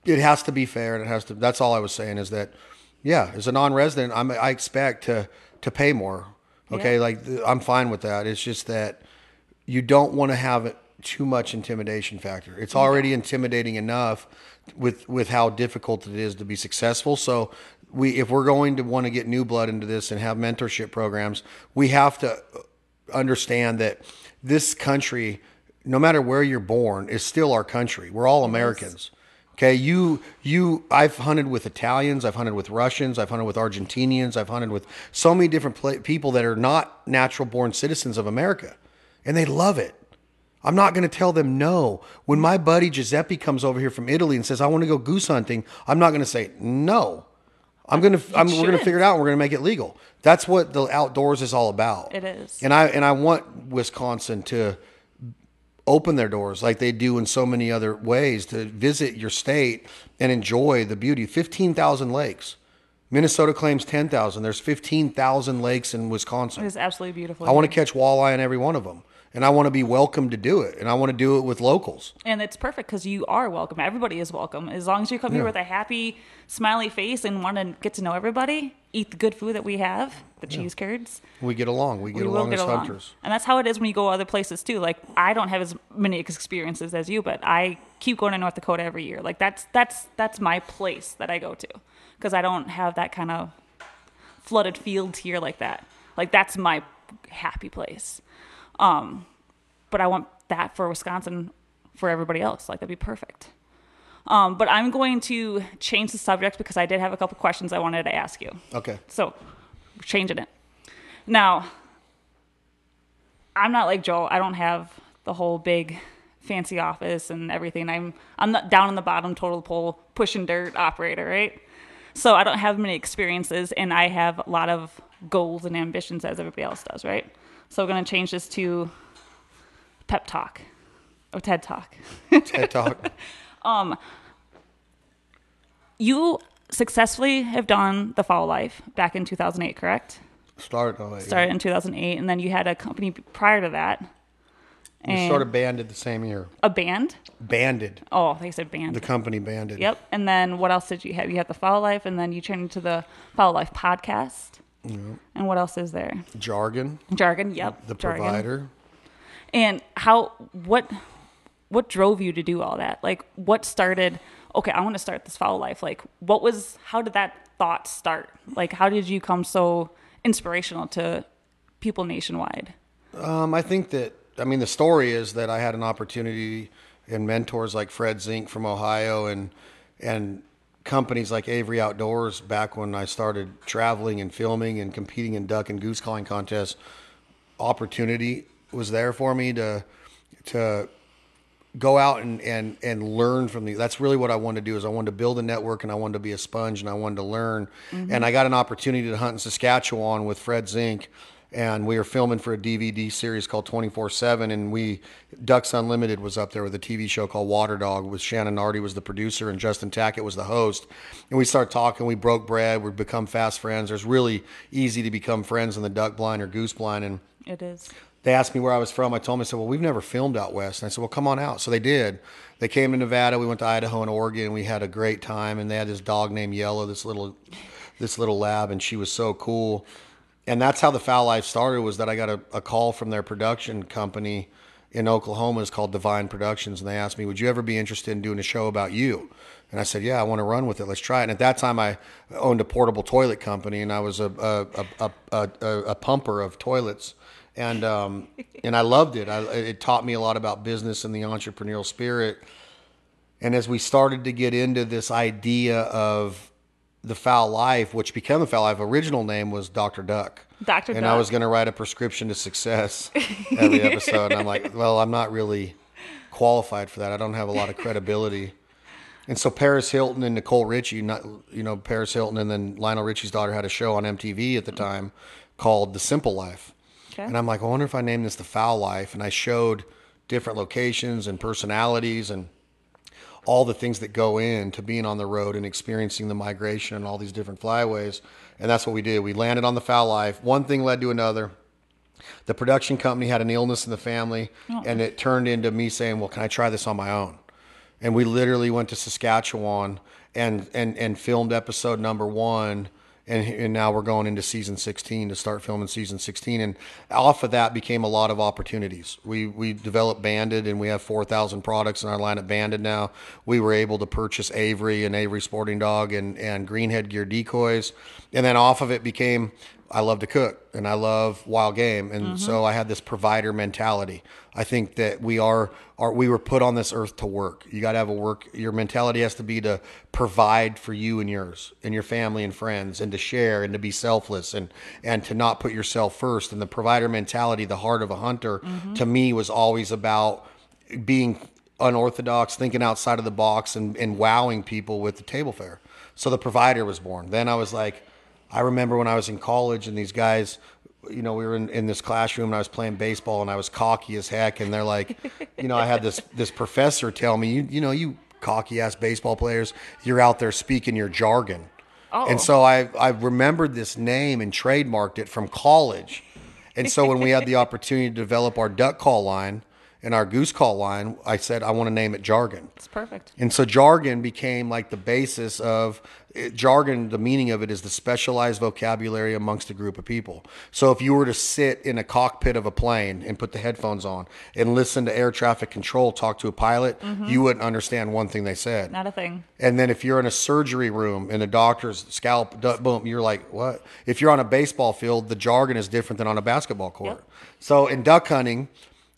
it has to be fair, and it has to. That's all I was saying is that, yeah, as a non-resident, I'm, I expect to to pay more. Okay, Yeah. like I'm fine with that. It's just that you don't want to have too much intimidation factor. It's already intimidating enough with with how difficult it is to be successful. So we, if we're going to want to get new blood into this and have mentorship programs, we have to understand that this country, no matter where you're born, is still our country. We're all Americans. Okay, you, you, I've hunted with Italians, I've hunted with Russians, I've hunted with Argentinians, I've hunted with so many different pla- people that are not natural born citizens of America, and they love it. I'm not going to tell them no. When my buddy Giuseppe comes over here from Italy and says, I want to go goose hunting, I'm not going to say no. I'm going to, I'm, we're going to figure it out and we're going to make it legal. That's what the outdoors is all about. It is. And I, and I want Wisconsin to open their doors like they do in so many other ways to visit your state and enjoy the beauty. fifteen thousand lakes. Minnesota claims ten thousand. There's fifteen thousand lakes in Wisconsin. It is absolutely beautiful. I want to catch walleye on every one of them. And I want to be welcome to do it. And I want to do it with locals. And it's perfect because you are welcome. Everybody is welcome. As long as you come Yeah. here with a happy, smiley face and want to get to know everybody, eat the good food that we have, the cheese curds. We get along. We get we will along get as along. hunters. And that's how it is when you go other places too. Like I don't have as many experiences as you, but I keep going to North Dakota every year. Like that's that's that's my place that I go to because I don't have that kind of flooded fields here like that. Like that's my happy place. Um, but I want that for Wisconsin for everybody else. Like that'd be perfect. Um, but I'm going to change the subject because I did have a couple questions I wanted to ask you. Okay. So we're changing it. Now, I'm not like Joel. I don't have the whole big fancy office and everything. I'm I'm not down on the bottom total pole pushing dirt operator, right? So I don't have many experiences and I have a lot of goals and ambitions as everybody else does, right? So we're going to change this to pep talk or TED Talk. TED Talk. um, you successfully have done the Foul Life back in two thousand eight, correct? Started oh eight. Started in two thousand eight, and then you had a company prior to that. We And started Banded the same year. a band. Banded. Oh, they said band. The company Banded. Yep. And then what else did you have? You had the Foul Life, and then you turned into the Foul Life podcast. Yep. And what else is there? Jargon. Jargon. Yep. The Jargon. provider. And how? What? What drove you to do all that? Like, what started? Okay, I want to start this Foul Life. Like, what was? How did that thought start? Like, how did you come so inspirational to people nationwide? Um, I think that, I mean, the story is that I had an opportunity and mentors like Fred Zink from Ohio and and companies like Avery Outdoors back when I started traveling and filming and competing in duck and goose calling contests. Opportunity was there for me to to go out and, and, and learn from the, that's really what I wanted to do is I wanted to build a network and I wanted to be a sponge and I wanted to learn. Mhm. And I got an opportunity to hunt in Saskatchewan with Fred Zink. And we were filming for a D V D series called twenty-four seven. And we, Ducks Unlimited was up there with a T V show called Water Dog with Shannon Nardi was the producer and Justin Tackett was the host. And we started talking, we broke bread, we've become fast friends. There's really easy to become friends in the duck blind or goose blind. And It is. they asked me where I was from. I told them, I said, well, we've never filmed out west. And I said, well, come on out. So they did. They came to Nevada. We went to Idaho and Oregon. And we had a great time. And they had this dog named Yellow, this little, this little lab, and she was so cool. And that's how the Foul Life started. Was that I got a, a call from their production company in Oklahoma. It's called Divine Productions, and they asked me, would you ever be interested in doing a show about you? And I said, yeah, I want to run with it. Let's try it. And at that time, I owned a portable toilet company, and I was a a a, a, a, a pumper of toilets. And um, and I loved it. I, it taught me a lot about business and the entrepreneurial spirit. And as we started to get into this idea of the Foul Life, which became the Foul Life, original name was Doctor Duck. Doctor And Duck. I was going to write a prescription to success every episode. And I'm like, well, I'm not really qualified for that. I don't have a lot of credibility. And so Paris Hilton and Nicole Richie, not you know Paris Hilton and then Lionel Richie's daughter had a show on M T V at the time called The Simple Life. Okay. And I'm like, I wonder if I name this The Foul Life. And I showed different locations and personalities and all the things that go into being on the road and experiencing the migration and all these different flyways. And that's what we did. We landed on The Foul Life. One thing led to another. The production company had an illness in the family, Oh. and it turned into me saying, well, can I try this on my own? And we literally went to Saskatchewan and, and, and filmed episode number one. And, and now we're going into season sixteen to start filming season sixteen. And off of that became a lot of opportunities. We we developed Banded, and we have four thousand products in our line at Banded now. We were able to purchase Avery and Avery Sporting Dog and, and Greenhead Gear decoys. And then off of it became, I love to cook and I love wild game. And mm-hmm. so I had this provider mentality. I think that we are, are we were put on this earth to work. You got to have a work. Your mentality has to be to provide for you and yours and your family and friends, and to share and to be selfless and, and to not put yourself first. And the provider mentality, the heart of a hunter, mm-hmm. to me was always about being unorthodox, thinking outside of the box, and, and wowing people with the table fare. So the provider was born. Then I was like, I remember when I was in college and these guys, you know, we were in, in this classroom and I was playing baseball and I was cocky as heck. And they're like, you know, I had this, this professor tell me, you, you know, you cocky ass baseball players, you're out there speaking your jargon. Oh. And so I, I remembered this name and trademarked it from college. And so when we had the opportunity to develop our duck call line and our goose call line, I said, I want to name it Jargon. It's perfect. And so Jargon became like the basis of it. Jargon. The meaning of it is the specialized vocabulary amongst a group of people. So if you were to sit in a cockpit of a plane and put the headphones on and listen to air traffic control talk to a pilot, mm-hmm. you wouldn't understand one thing they said. Not a thing. And then if you're in a surgery room and a doctor's scalp, boom, you're like, what? If you're on a baseball field, the jargon is different than on a basketball court. Yep. So in duck hunting,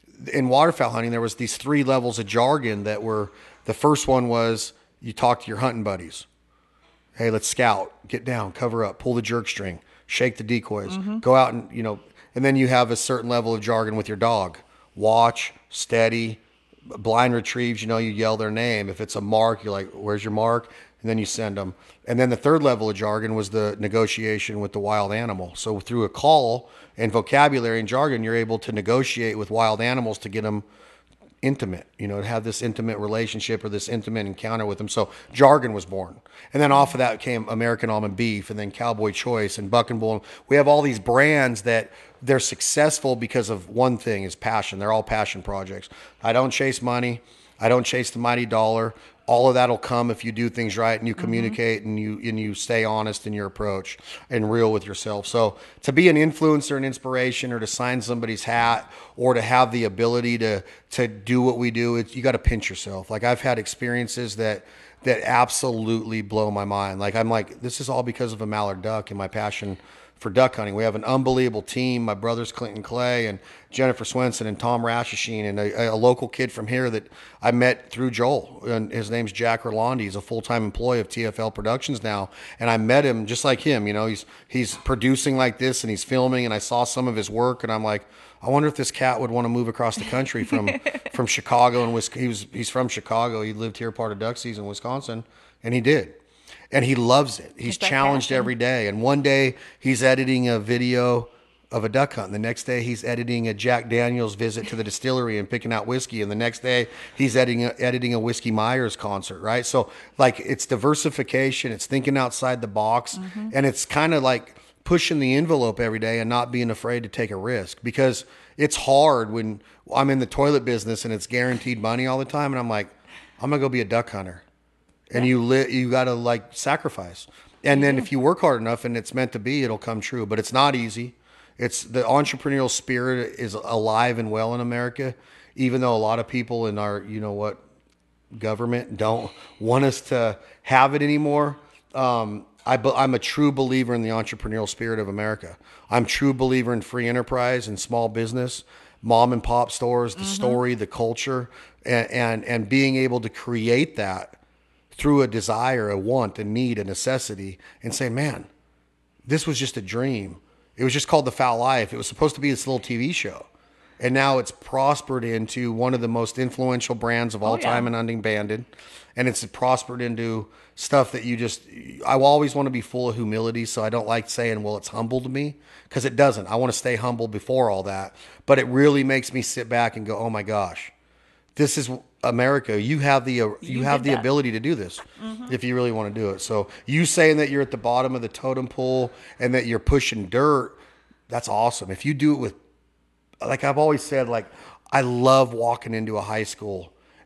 in waterfowl hunting, there was these three levels of jargon that were, the first one was you talk to your hunting buddies. Hey, let's scout, get down, cover up, pull the jerk string, shake the decoys, mm-hmm. go out and, you know, and then you have a certain level of jargon with your dog. Watch, steady, blind retrieves, you know, you yell their name. If it's a mark, you're like, where's your mark? And then you send them. And then the third level of jargon was the negotiation with the wild animal. So through a call and vocabulary and jargon, you're able to negotiate with wild animals to get them intimate, you know, to have this intimate relationship or this intimate encounter with them. So jargon was born. And then off of that came American Almond Beef, and then Cowboy Choice and Buck and Bull. We have all these brands that they're successful because of one thing, is passion. They're all passion projects. I don't chase money. I don't chase the mighty dollar. All of that'll come if you do things right and you communicate mm-hmm. and you and you stay honest in your approach and real with yourself. So to be an influencer and inspiration, or to sign somebody's hat, or to have the ability to to do what we do, it's, you got to pinch yourself. Like I've had experiences that that absolutely blow my mind. Like I'm like, this is all because of a mallard duck and my passion for duck hunting. We have an unbelievable team. My brothers Clinton Clay and Jennifer Swenson and Tom Rashashine, and a, a local kid from here that I met through Joel. And his name's Jack Rolandi. He's a full-time employee of T F L Productions now. And I met him just like him. You know, he's he's producing like this and he's filming, and I saw some of his work and I'm like, I wonder if this cat would want to move across the country from from Chicago and Wisconsin. He was he's from Chicago. He lived here part of duck season in Wisconsin, and he did. And he loves it. He's challenged every day. And one day he's editing a video of a duck hunt. And the next day he's editing a Jack Daniels visit to the distillery and picking out whiskey. And the next day he's editing a, editing a Whiskey Myers concert, right? So like it's diversification. It's thinking outside the box. Mm-hmm. And it's kind of like pushing the envelope every day and not being afraid to take a risk, because it's hard when I'm in the toilet business and it's guaranteed money all the time. And I'm like, I'm going to go be a duck hunter. And yeah. you li- you got to like sacrifice. And then yeah. if you work hard enough and it's meant to be, it'll come true. But it's not easy. It's the entrepreneurial spirit is alive and well in America, even though a lot of people in our, you know what, government don't want us to have it anymore. Um, I, I'm a true believer in the entrepreneurial spirit of America. I'm a true believer in free enterprise and small business, mom and pop stores, the mm-hmm. story, the culture, and, and, and being able to create that through a desire, a want, a need, a necessity, and say, man, this was just a dream. It was just called The Fowl Life. It was supposed to be this little T V show. And now it's prospered into one of the most influential brands of all oh, yeah. time in hunting, Banded. And it's prospered into stuff that you just, I will always want to be full of humility. So I don't like saying, well, it's humbled me, because it doesn't. I want to stay humble before all that. But it really makes me sit back and go, oh my gosh, this is America. You have the uh, you, you have the that. ability to do this mm-hmm. if you really want to do it. So you saying that you're at the bottom of the totem pole and that you're pushing dirt, that's awesome. If you do it with, like I've always said, like I love walking into a high school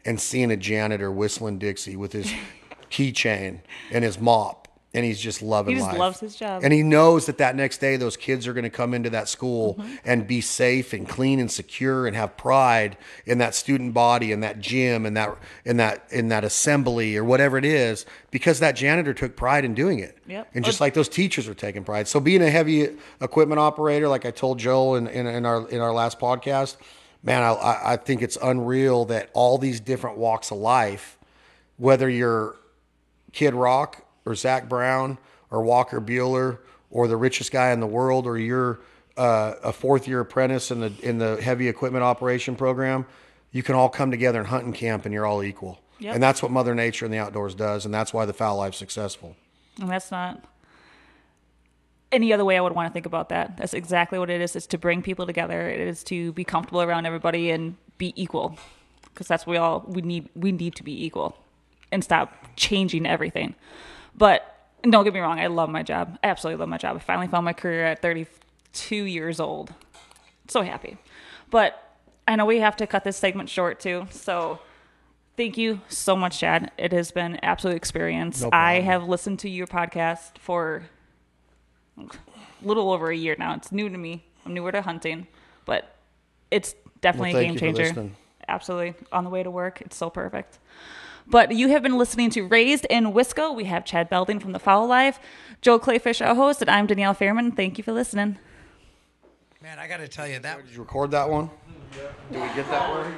and seeing a janitor whistling Dixie with his keychain and his mop. And he's just loving He just life. loves his job. And he knows that that next day, those kids are going to come into that school Mm-hmm. and be safe and clean and secure and have pride in that student body and that gym and that in that in that assembly or whatever it is, because that janitor took pride in doing it. Yep. And just like those teachers are taking pride. So being a heavy equipment operator, like I told Joel in, in, in our in our last podcast, man, I, I think it's unreal that all these different walks of life, whether you're Kid Rock or Zach Brown or Walker Bueller or the richest guy in the world, or you're uh, a fourth year apprentice in the in the heavy equipment operation program, you can all come together and hunt and camp and you're all equal. Yep. And that's what Mother Nature and the outdoors does. And that's why the Fowl Life's successful. And that's not any other way I would want to think about that. That's exactly what it is. It's to bring people together. It is to be comfortable around everybody and be equal, because that's what we all we need. We need to be equal and stop changing everything. But don't get me wrong, I love my job. I absolutely love my job. I finally found my career at thirty-two years old. So happy. But I know we have to cut this segment short too. So thank you so much, Chad. It has been an absolute experience. No I problem. have listened to your podcast for a little over a year now. It's new to me. I'm newer to hunting, but it's definitely Well, a game thank you for changer. listening. Absolutely. On the way to work, it's so perfect. But you have been listening to Raised in Wisco. We have Chad Belding from The Fowl Life, Joe Clayfish, our host, and I'm Danielle Fairman. Thank you for listening. Man, I got to tell you that. Did you record that one? Did we get that one?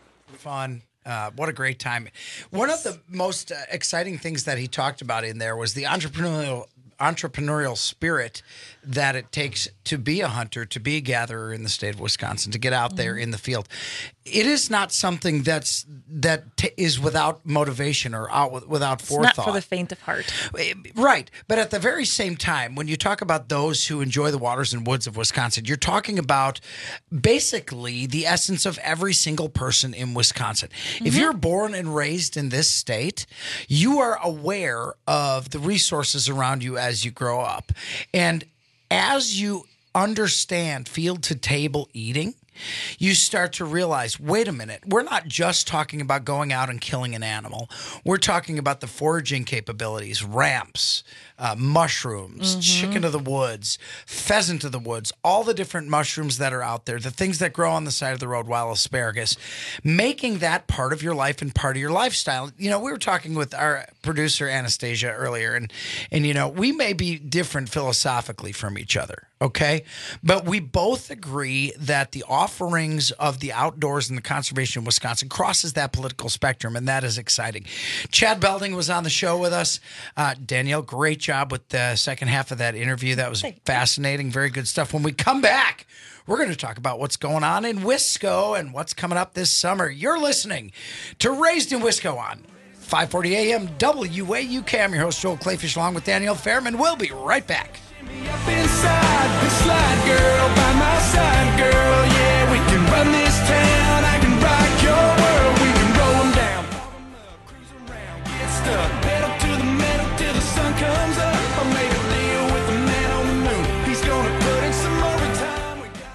Fun. Uh, what a great time. One of the most uh, exciting things that he talked about in there was the entrepreneurial entrepreneurial spirit that it takes to be a hunter, to be a gatherer in the state of Wisconsin, to get out there in the field. It is not something that's that t- is without motivation or out with, without It's forethought. not for the faint of heart. Right. But at the very same time, when you talk about those who enjoy the waters and woods of Wisconsin, you're talking about basically the essence of every single person in Wisconsin. Mm-hmm. If you're born and raised in this state, you are aware of the resources around you as you grow up. And as you understand field to table eating, you start to realize, wait a minute, we're not just talking about going out and killing an animal. We're talking about the foraging capabilities, ramps, uh, mushrooms, Mm-hmm. chicken of the woods, pheasant of the woods, all the different mushrooms that are out there, the things that grow on the side of the road, wild asparagus, making that part of your life and part of your lifestyle. You know, we were talking with our producer, Anastasia, earlier, and, and you know, we may be different philosophically from each other, okay? But we both agree that the offerings of the outdoors and the conservation of Wisconsin crosses that political spectrum, and that is exciting. Chad Belding was on the show with us. Uh, Danielle, great job with the second half of that interview. That was fascinating. Very good stuff. When we come back, we're going to talk about what's going on in Wisco and what's coming up this summer. You're listening to Raised in Wisco on five forty A M W A U K. I'm your host, Joel Clayfish, along with Danielle Fairman. We'll be right back. Up inside the slide, girl, by my side, girl. Yeah, we can run this town. I can rock your world. We can roll them down, pop them up, cruise around, get stuck, pedal to the metal till the sun comes up. I made a deal with the man on the moon. He's gonna put in some overtime. We got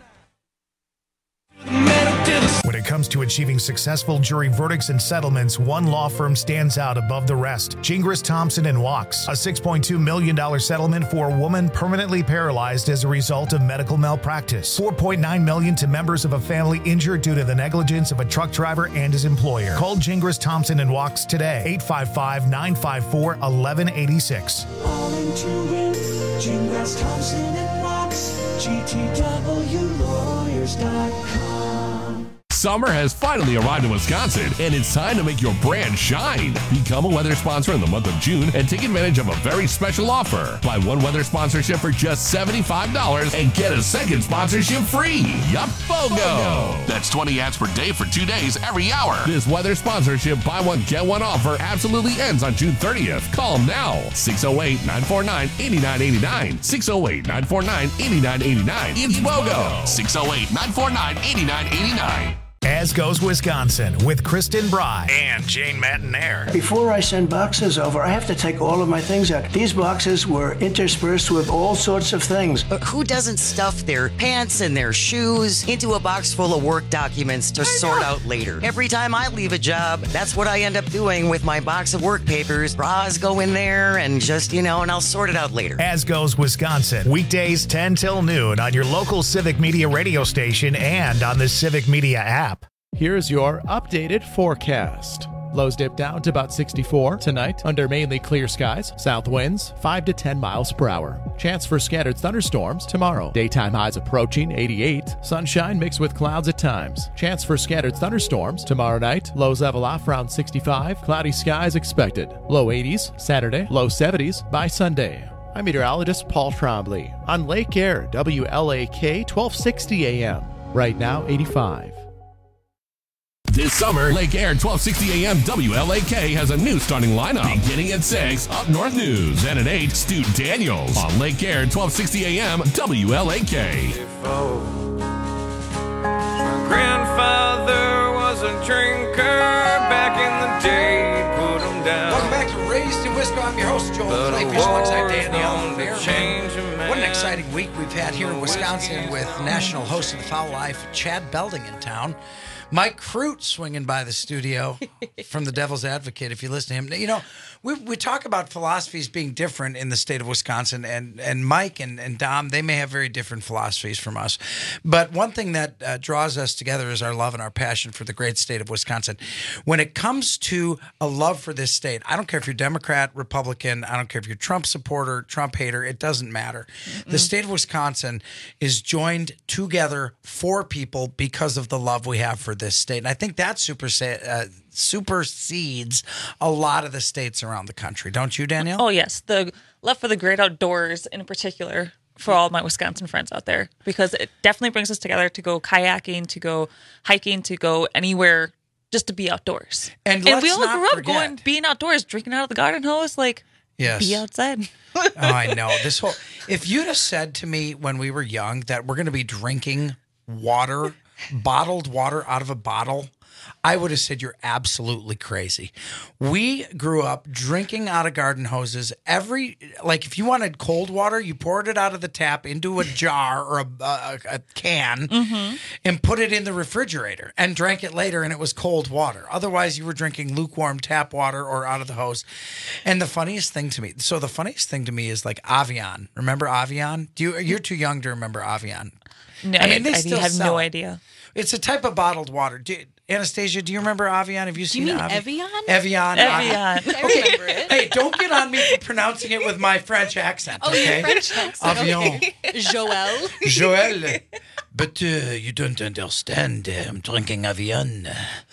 all night. Metal till the When it comes to achieving successful jury verdicts and settlements, one law firm stands out above the rest. Gingras, Thompson and Wachs. A six point two million dollars settlement for a woman permanently paralyzed as a result of medical malpractice. four point nine million dollars to members of a family injured due to the negligence of a truck driver and his employer. Call Gingras, Thompson and Wachs today. eight five five, nine five four, one one eight six. all into it. Gingras, Thompson and Wachs. G T W lawyers dot com. Summer has finally arrived in Wisconsin, and it's time to make your brand shine. Become a weather sponsor in the month of June and take advantage of a very special offer. Buy one weather sponsorship for just seventy-five dollars and get a second sponsorship free. Yup, BOGO! That's twenty ads per day for two days every hour. This weather sponsorship buy one, get one offer absolutely ends on June thirtieth. Call now, six oh eight, nine four nine, eight nine eight nine. six oh eight, nine four nine, eight nine eight nine. It's BOGO! six oh eight, nine four nine, eight nine eight nine. As Goes Wisconsin with Kristen Bry and Jane Matinaire. Before I send boxes over, I have to take all of my things out. These boxes were interspersed with all sorts of things. But who doesn't stuff their pants and their shoes into a box full of work documents to sort out later? Every time I leave a job, that's what I end up doing with my box of work papers. Bras go in there and just, you know, and I'll sort it out later. As Goes Wisconsin, weekdays ten till noon on your local Civic Media radio station and on the Civic Media app. Here's your updated forecast. Lows dip down to about sixty-four tonight under mainly clear skies. South winds five to ten miles per hour. Chance for scattered thunderstorms tomorrow. Daytime highs approaching eighty-eight. Sunshine mixed with clouds at times. Chance for scattered thunderstorms tomorrow night. Lows level off around sixty-five. Cloudy skies expected. Low eighties Saturday. Low seventies by Sunday. I'm meteorologist Paul Trombley on Lake Air, W L A K twelve sixty A M. Right now eighty-five. This summer, Lake Air twelve sixty A M W L A K has a new starting lineup. Beginning at six, Up North News. And at eight, Stu Daniels on Lake Air twelve sixty A M W L A K. My grandfather was a drinker back in the day. Put him down. Welcome back to Raised in Wisco. I'm your host, Joel Clayfish, alongside Danielle Fair. What an exciting week we've had here in Wisconsin with national host of The Foul Life, Chad Belding, in town. Mike Crute swinging by the studio from the Devil's Advocate, if you listen to him. You know, we we talk about philosophies being different in the state of Wisconsin, and, and Mike and, and Dom, they may have very different philosophies from us. But one thing that uh, draws us together is our love and our passion for the great state of Wisconsin. When it comes to a love for this state, I don't care if you're Democrat, Republican, I don't care if you're Trump supporter, Trump hater, it doesn't matter. Mm-mm. The state of Wisconsin is joined together for people because of the love we have for this state. And I think that super, uh, supersedes a lot of the states around the country. Don't you, Danielle? Oh, yes. The love for the great outdoors in particular for all my Wisconsin friends out there, because it definitely brings us together to go kayaking, to go hiking, to go anywhere just to be outdoors. And, and we all not grew up forget. going, being outdoors, drinking out of the garden hose, like, yes. Be outside. Oh, I know. This whole, if you'd have said to me when we were young that we're going to be drinking water, bottled water out of a bottle, I would have said you're absolutely crazy. We grew up drinking out of garden hoses. Every, like, if you wanted cold water, you poured it out of the tap into a jar or a, a, a can Mm-hmm. and put it in the refrigerator and drank it later, and it was cold water. Otherwise, you were drinking lukewarm tap water or out of the hose. And the funniest thing to me, so the funniest thing to me is like Avion. Remember Avion? Do you? You're too young to remember Avion. No, I, mean, I, I have no it. idea. It's a type of bottled water. Do, Anastasia, do you remember Avion? Have you Do seen you mean Avi- Evian? Evian. Evian. I remember it. Hey, don't get on me for pronouncing it with my French accent, Oh, okay? your French accent. Avion. Okay. Joël. Joël. But uh, you don't understand. Uh, I'm drinking Avion.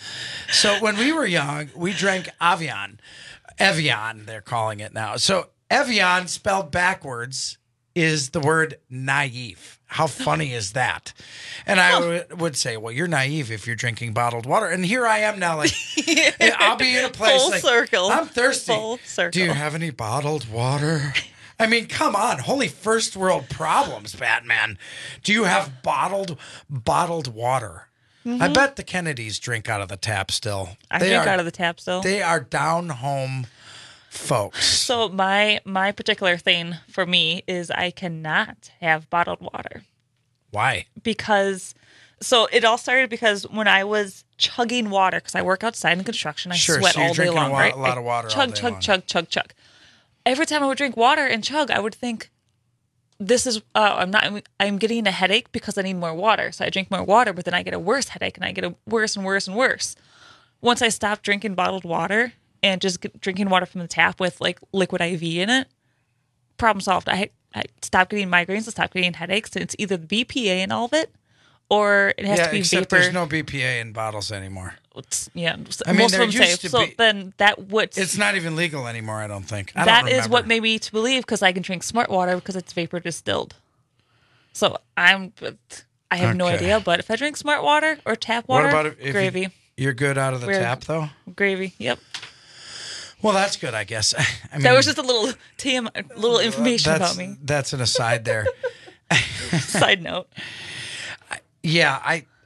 So when we were young, we drank Avion. Evian, they're calling it now. So Evian, spelled backwards, is the word naive. How funny is that? And I w- would say, well, you're naive if you're drinking bottled water. And here I am now, like, I'll be in a place Full like, circle. I'm thirsty. Full circle. Do you have any bottled water? I mean, come on. Holy first world problems, Batman. Do you have bottled bottled water? Mm-hmm. I bet the Kennedys drink out of the tap still. I They drink are- out of the tap still. They are down home folks. So my my particular thing for me is I cannot have bottled water Why? because so it all started because when I was chugging water, because I work outside in construction, I Sure, sweat so you're all day drinking a long, wa- right? a lot I of water all Chug, day chug, long. chug, chug, chug. Every time I would drink water and chug, I would think, "This is uh, I'm not. I'm, I'm getting a headache because I need more water." So I drink more water, but then I get a worse headache, and I get a worse and worse and worse. Once I stopped drinking bottled water and just get, drinking water from the tap with like liquid I V in it, problem solved. I I stopped getting migraines. I stopped getting headaches. It's either the B P A in all of it, or it has yeah, to be except vapor. there's no B P A in bottles anymore. It's, yeah, I mean, most there of them used say. to So be- then that would It's not even legal anymore, I don't think. I that don't is remember. what made me to believe, because I can drink smart water because it's vapor distilled. So I'm, I have no Okay. idea. But if I drink smart water or tap What water, about if, if gravy, You, you're good out of the We're- tap, though? gravy. Yep. Well, that's good, I guess. I mean, that was just a little T M, little information that's, about me. That's an aside there. Side note. Yeah, I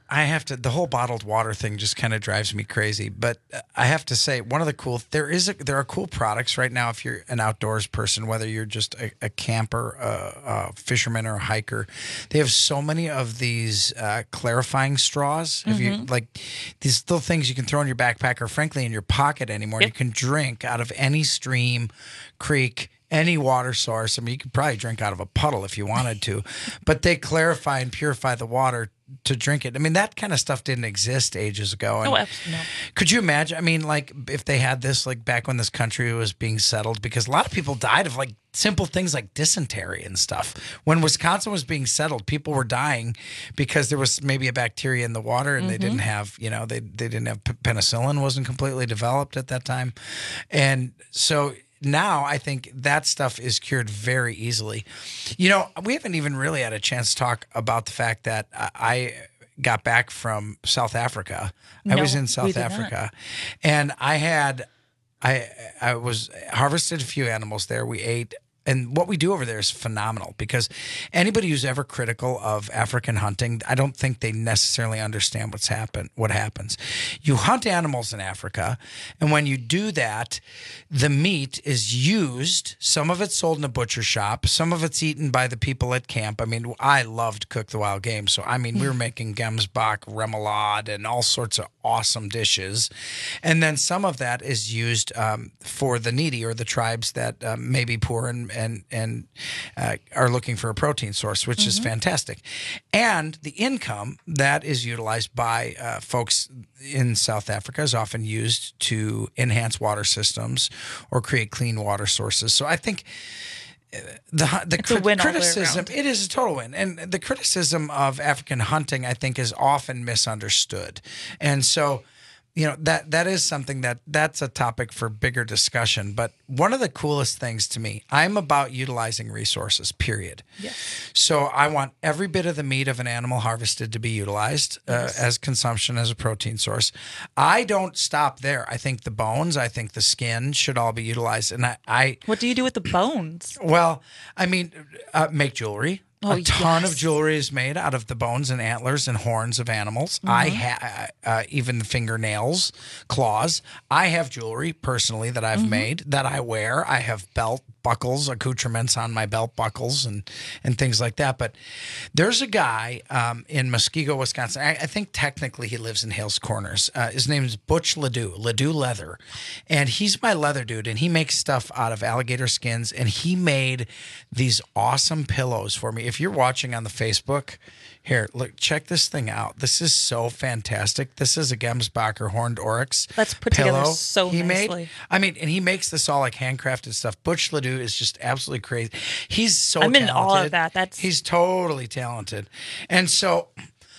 I have to, the whole bottled water thing just kind of drives me crazy. But I have to say, one of the cool, there is a, there are cool products right now if you're an outdoors person, whether you're just a, a camper, a, a fisherman, or a hiker. They have so many of these uh, clarifying straws. Have you, Mhm. like these little things you can throw in your backpack or frankly in your pocket anymore. Yep. You can drink out of any stream, creek, any water source. I mean, you could probably drink out of a puddle if you wanted to, but they clarify and purify the water to drink it. I mean, that kind of stuff didn't exist ages ago. And Oh, absolutely. No. could you imagine? I mean, like if they had this, like back when this country was being settled, because a lot of people died of like simple things like dysentery and stuff. When Wisconsin was being settled, people were dying because there was maybe a bacteria in the water and they Mhm. didn't have, you know, they, they didn't have penicillin wasn't completely developed at that time. And so now I think that stuff is cured very easily. You know, we haven't even really had a chance to talk about the fact that I got back from South Africa. I No, was in we South did not. Africa and I had, I, I was harvested a few animals there. We ate. And what we do over there is phenomenal because anybody who's ever critical of African hunting, I don't think they necessarily understand what's happen, what happens. You hunt animals in Africa, and when you do that, the meat is used. Some of it's sold in a butcher shop. Some of it's eaten by the people at camp. I mean, I loved Cook the Wild Game. So, I mean, we were making gemsbok, remoulade, and all sorts of awesome dishes. And then some of that is used um, for the needy or the tribes that um, may be poor and and and uh, are looking for a protein source, which is Mhm. fantastic. And the income that is utilized by uh, folks in South Africa is often used to enhance water systems or create clean water sources. So I think uh, the the It's a crit- win all the way criticism around. it is a total win, and the criticism of African hunting I think is often misunderstood, and so. You know, that that is something that that's a topic for bigger discussion. But one of the coolest things to me, I'm about utilizing resources, period. Yes. So I want every bit of the meat of an animal harvested to be utilized uh, Yes. as consumption, as a protein source. I don't stop there. I think the bones, I think the skin should all be utilized. And I, I What do you do with the bones? well, I mean, uh, make jewelry. Oh, a ton yes. of jewelry is made out of the bones and antlers and horns of animals. I Mhm. have uh, even the fingernails, claws. I have jewelry personally that I've Mhm. made that I wear. I have belt buckles, accoutrements on my belt buckles, and and things like that. But there's a guy um, in Muskego, Wisconsin. I, I think technically he lives in Hales Corners. Uh, his name is Butch Ledoux, Ledoux Leather, and he's my leather dude. And he makes stuff out of alligator skins, and he made these awesome pillows for me. If you're watching on the Facebook, here, look, check this thing out. This is so fantastic. This is a Gemsbacher horned oryx. That's put pillow together so he nicely. made. I mean, and he makes this all like handcrafted stuff. Butch Ledoux is just absolutely crazy. He's so I'm in talented. awe of that. That's He's totally talented. And so,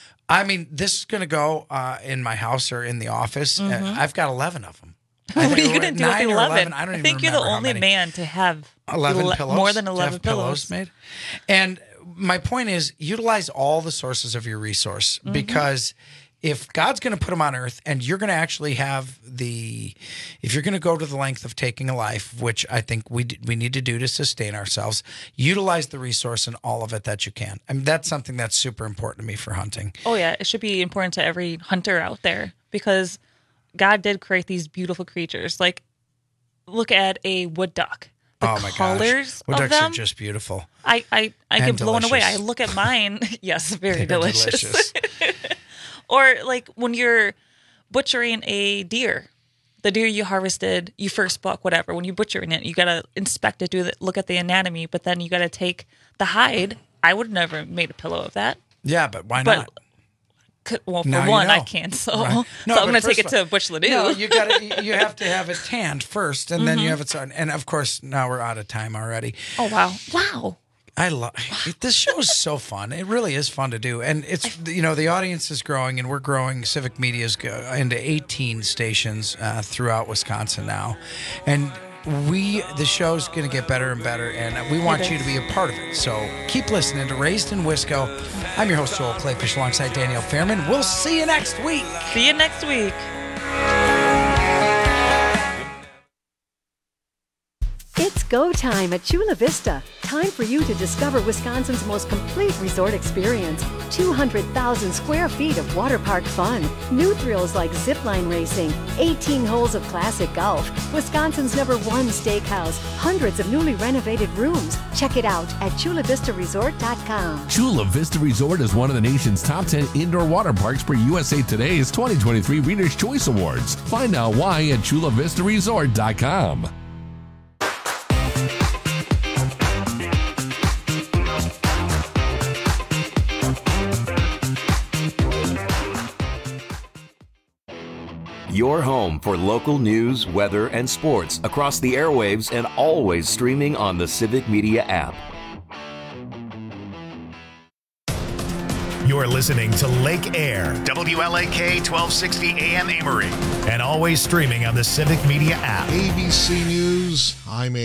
I mean, this is going to go uh, in my house or in the office. Mhm. Uh, I've got eleven of them. What are you going to do with nine or eleven? I don't even think you're the remember how only many. man to have eleven ele- pillows. more than to eleven have pillows. made. And my point is, utilize all the sources of your resource Mhm. because if God's going to put them on earth and you're going to actually have the, if you're going to go to the length of taking a life, which I think we we need to do to sustain ourselves, utilize the resource and all of it that you can. I mean, that's something that's super important to me for hunting. Oh yeah, it should be important to every hunter out there because God did create these beautiful creatures. Like, look at a wood duck. The oh my colors gosh, wood of ducks them, are just beautiful. I I, I And get blown away. I delicious. look at mine. Yes, very They're delicious. delicious. Or like when you're butchering a deer, the deer you harvested, you first buck, whatever. When you're butchering it, you gotta inspect it, do the, look at the anatomy, but then you gotta take the hide. I would never made a pillow of that. Yeah, but why But- not? C- Well, for Now you one, I know. can't. So, Right. so No, I'm but gonna first take it of to all- Butch Ledoux. No, you got to you have to have it tanned first, and then you Mhm. have it on. And of course, now we're out of time already. Oh wow, wow. I love this show is so fun. It really is fun to do, and it's you know the audience is growing, and we're growing. Civic Media is go- into eighteen stations uh, throughout Wisconsin now, and we the show's going to get better and better, and we want It you is. to be a part of it. So keep listening to Raised in Wisco. I'm your host Joel Clayfish alongside Danielle Fairman. We'll see you next week. See you next week. It's go time at Chula Vista. Time for you to discover Wisconsin's most complete resort experience. two hundred thousand square feet of water park fun. New thrills like zipline racing, eighteen holes of classic golf, Wisconsin's number one steakhouse, hundreds of newly renovated rooms. Check it out at chula vista resort dot com. Chula Vista Resort is one of the nation's top ten indoor water parks per U S A Today's twenty twenty-three Reader's Choice Awards. Find out why at chula vista resort dot com. Your home for local news, weather, and sports across the airwaves and always streaming on the Civic Media app. You're listening to Lake Air, W L A K twelve sixty A M Amory, and always streaming on the Civic Media app. A B C News, I'm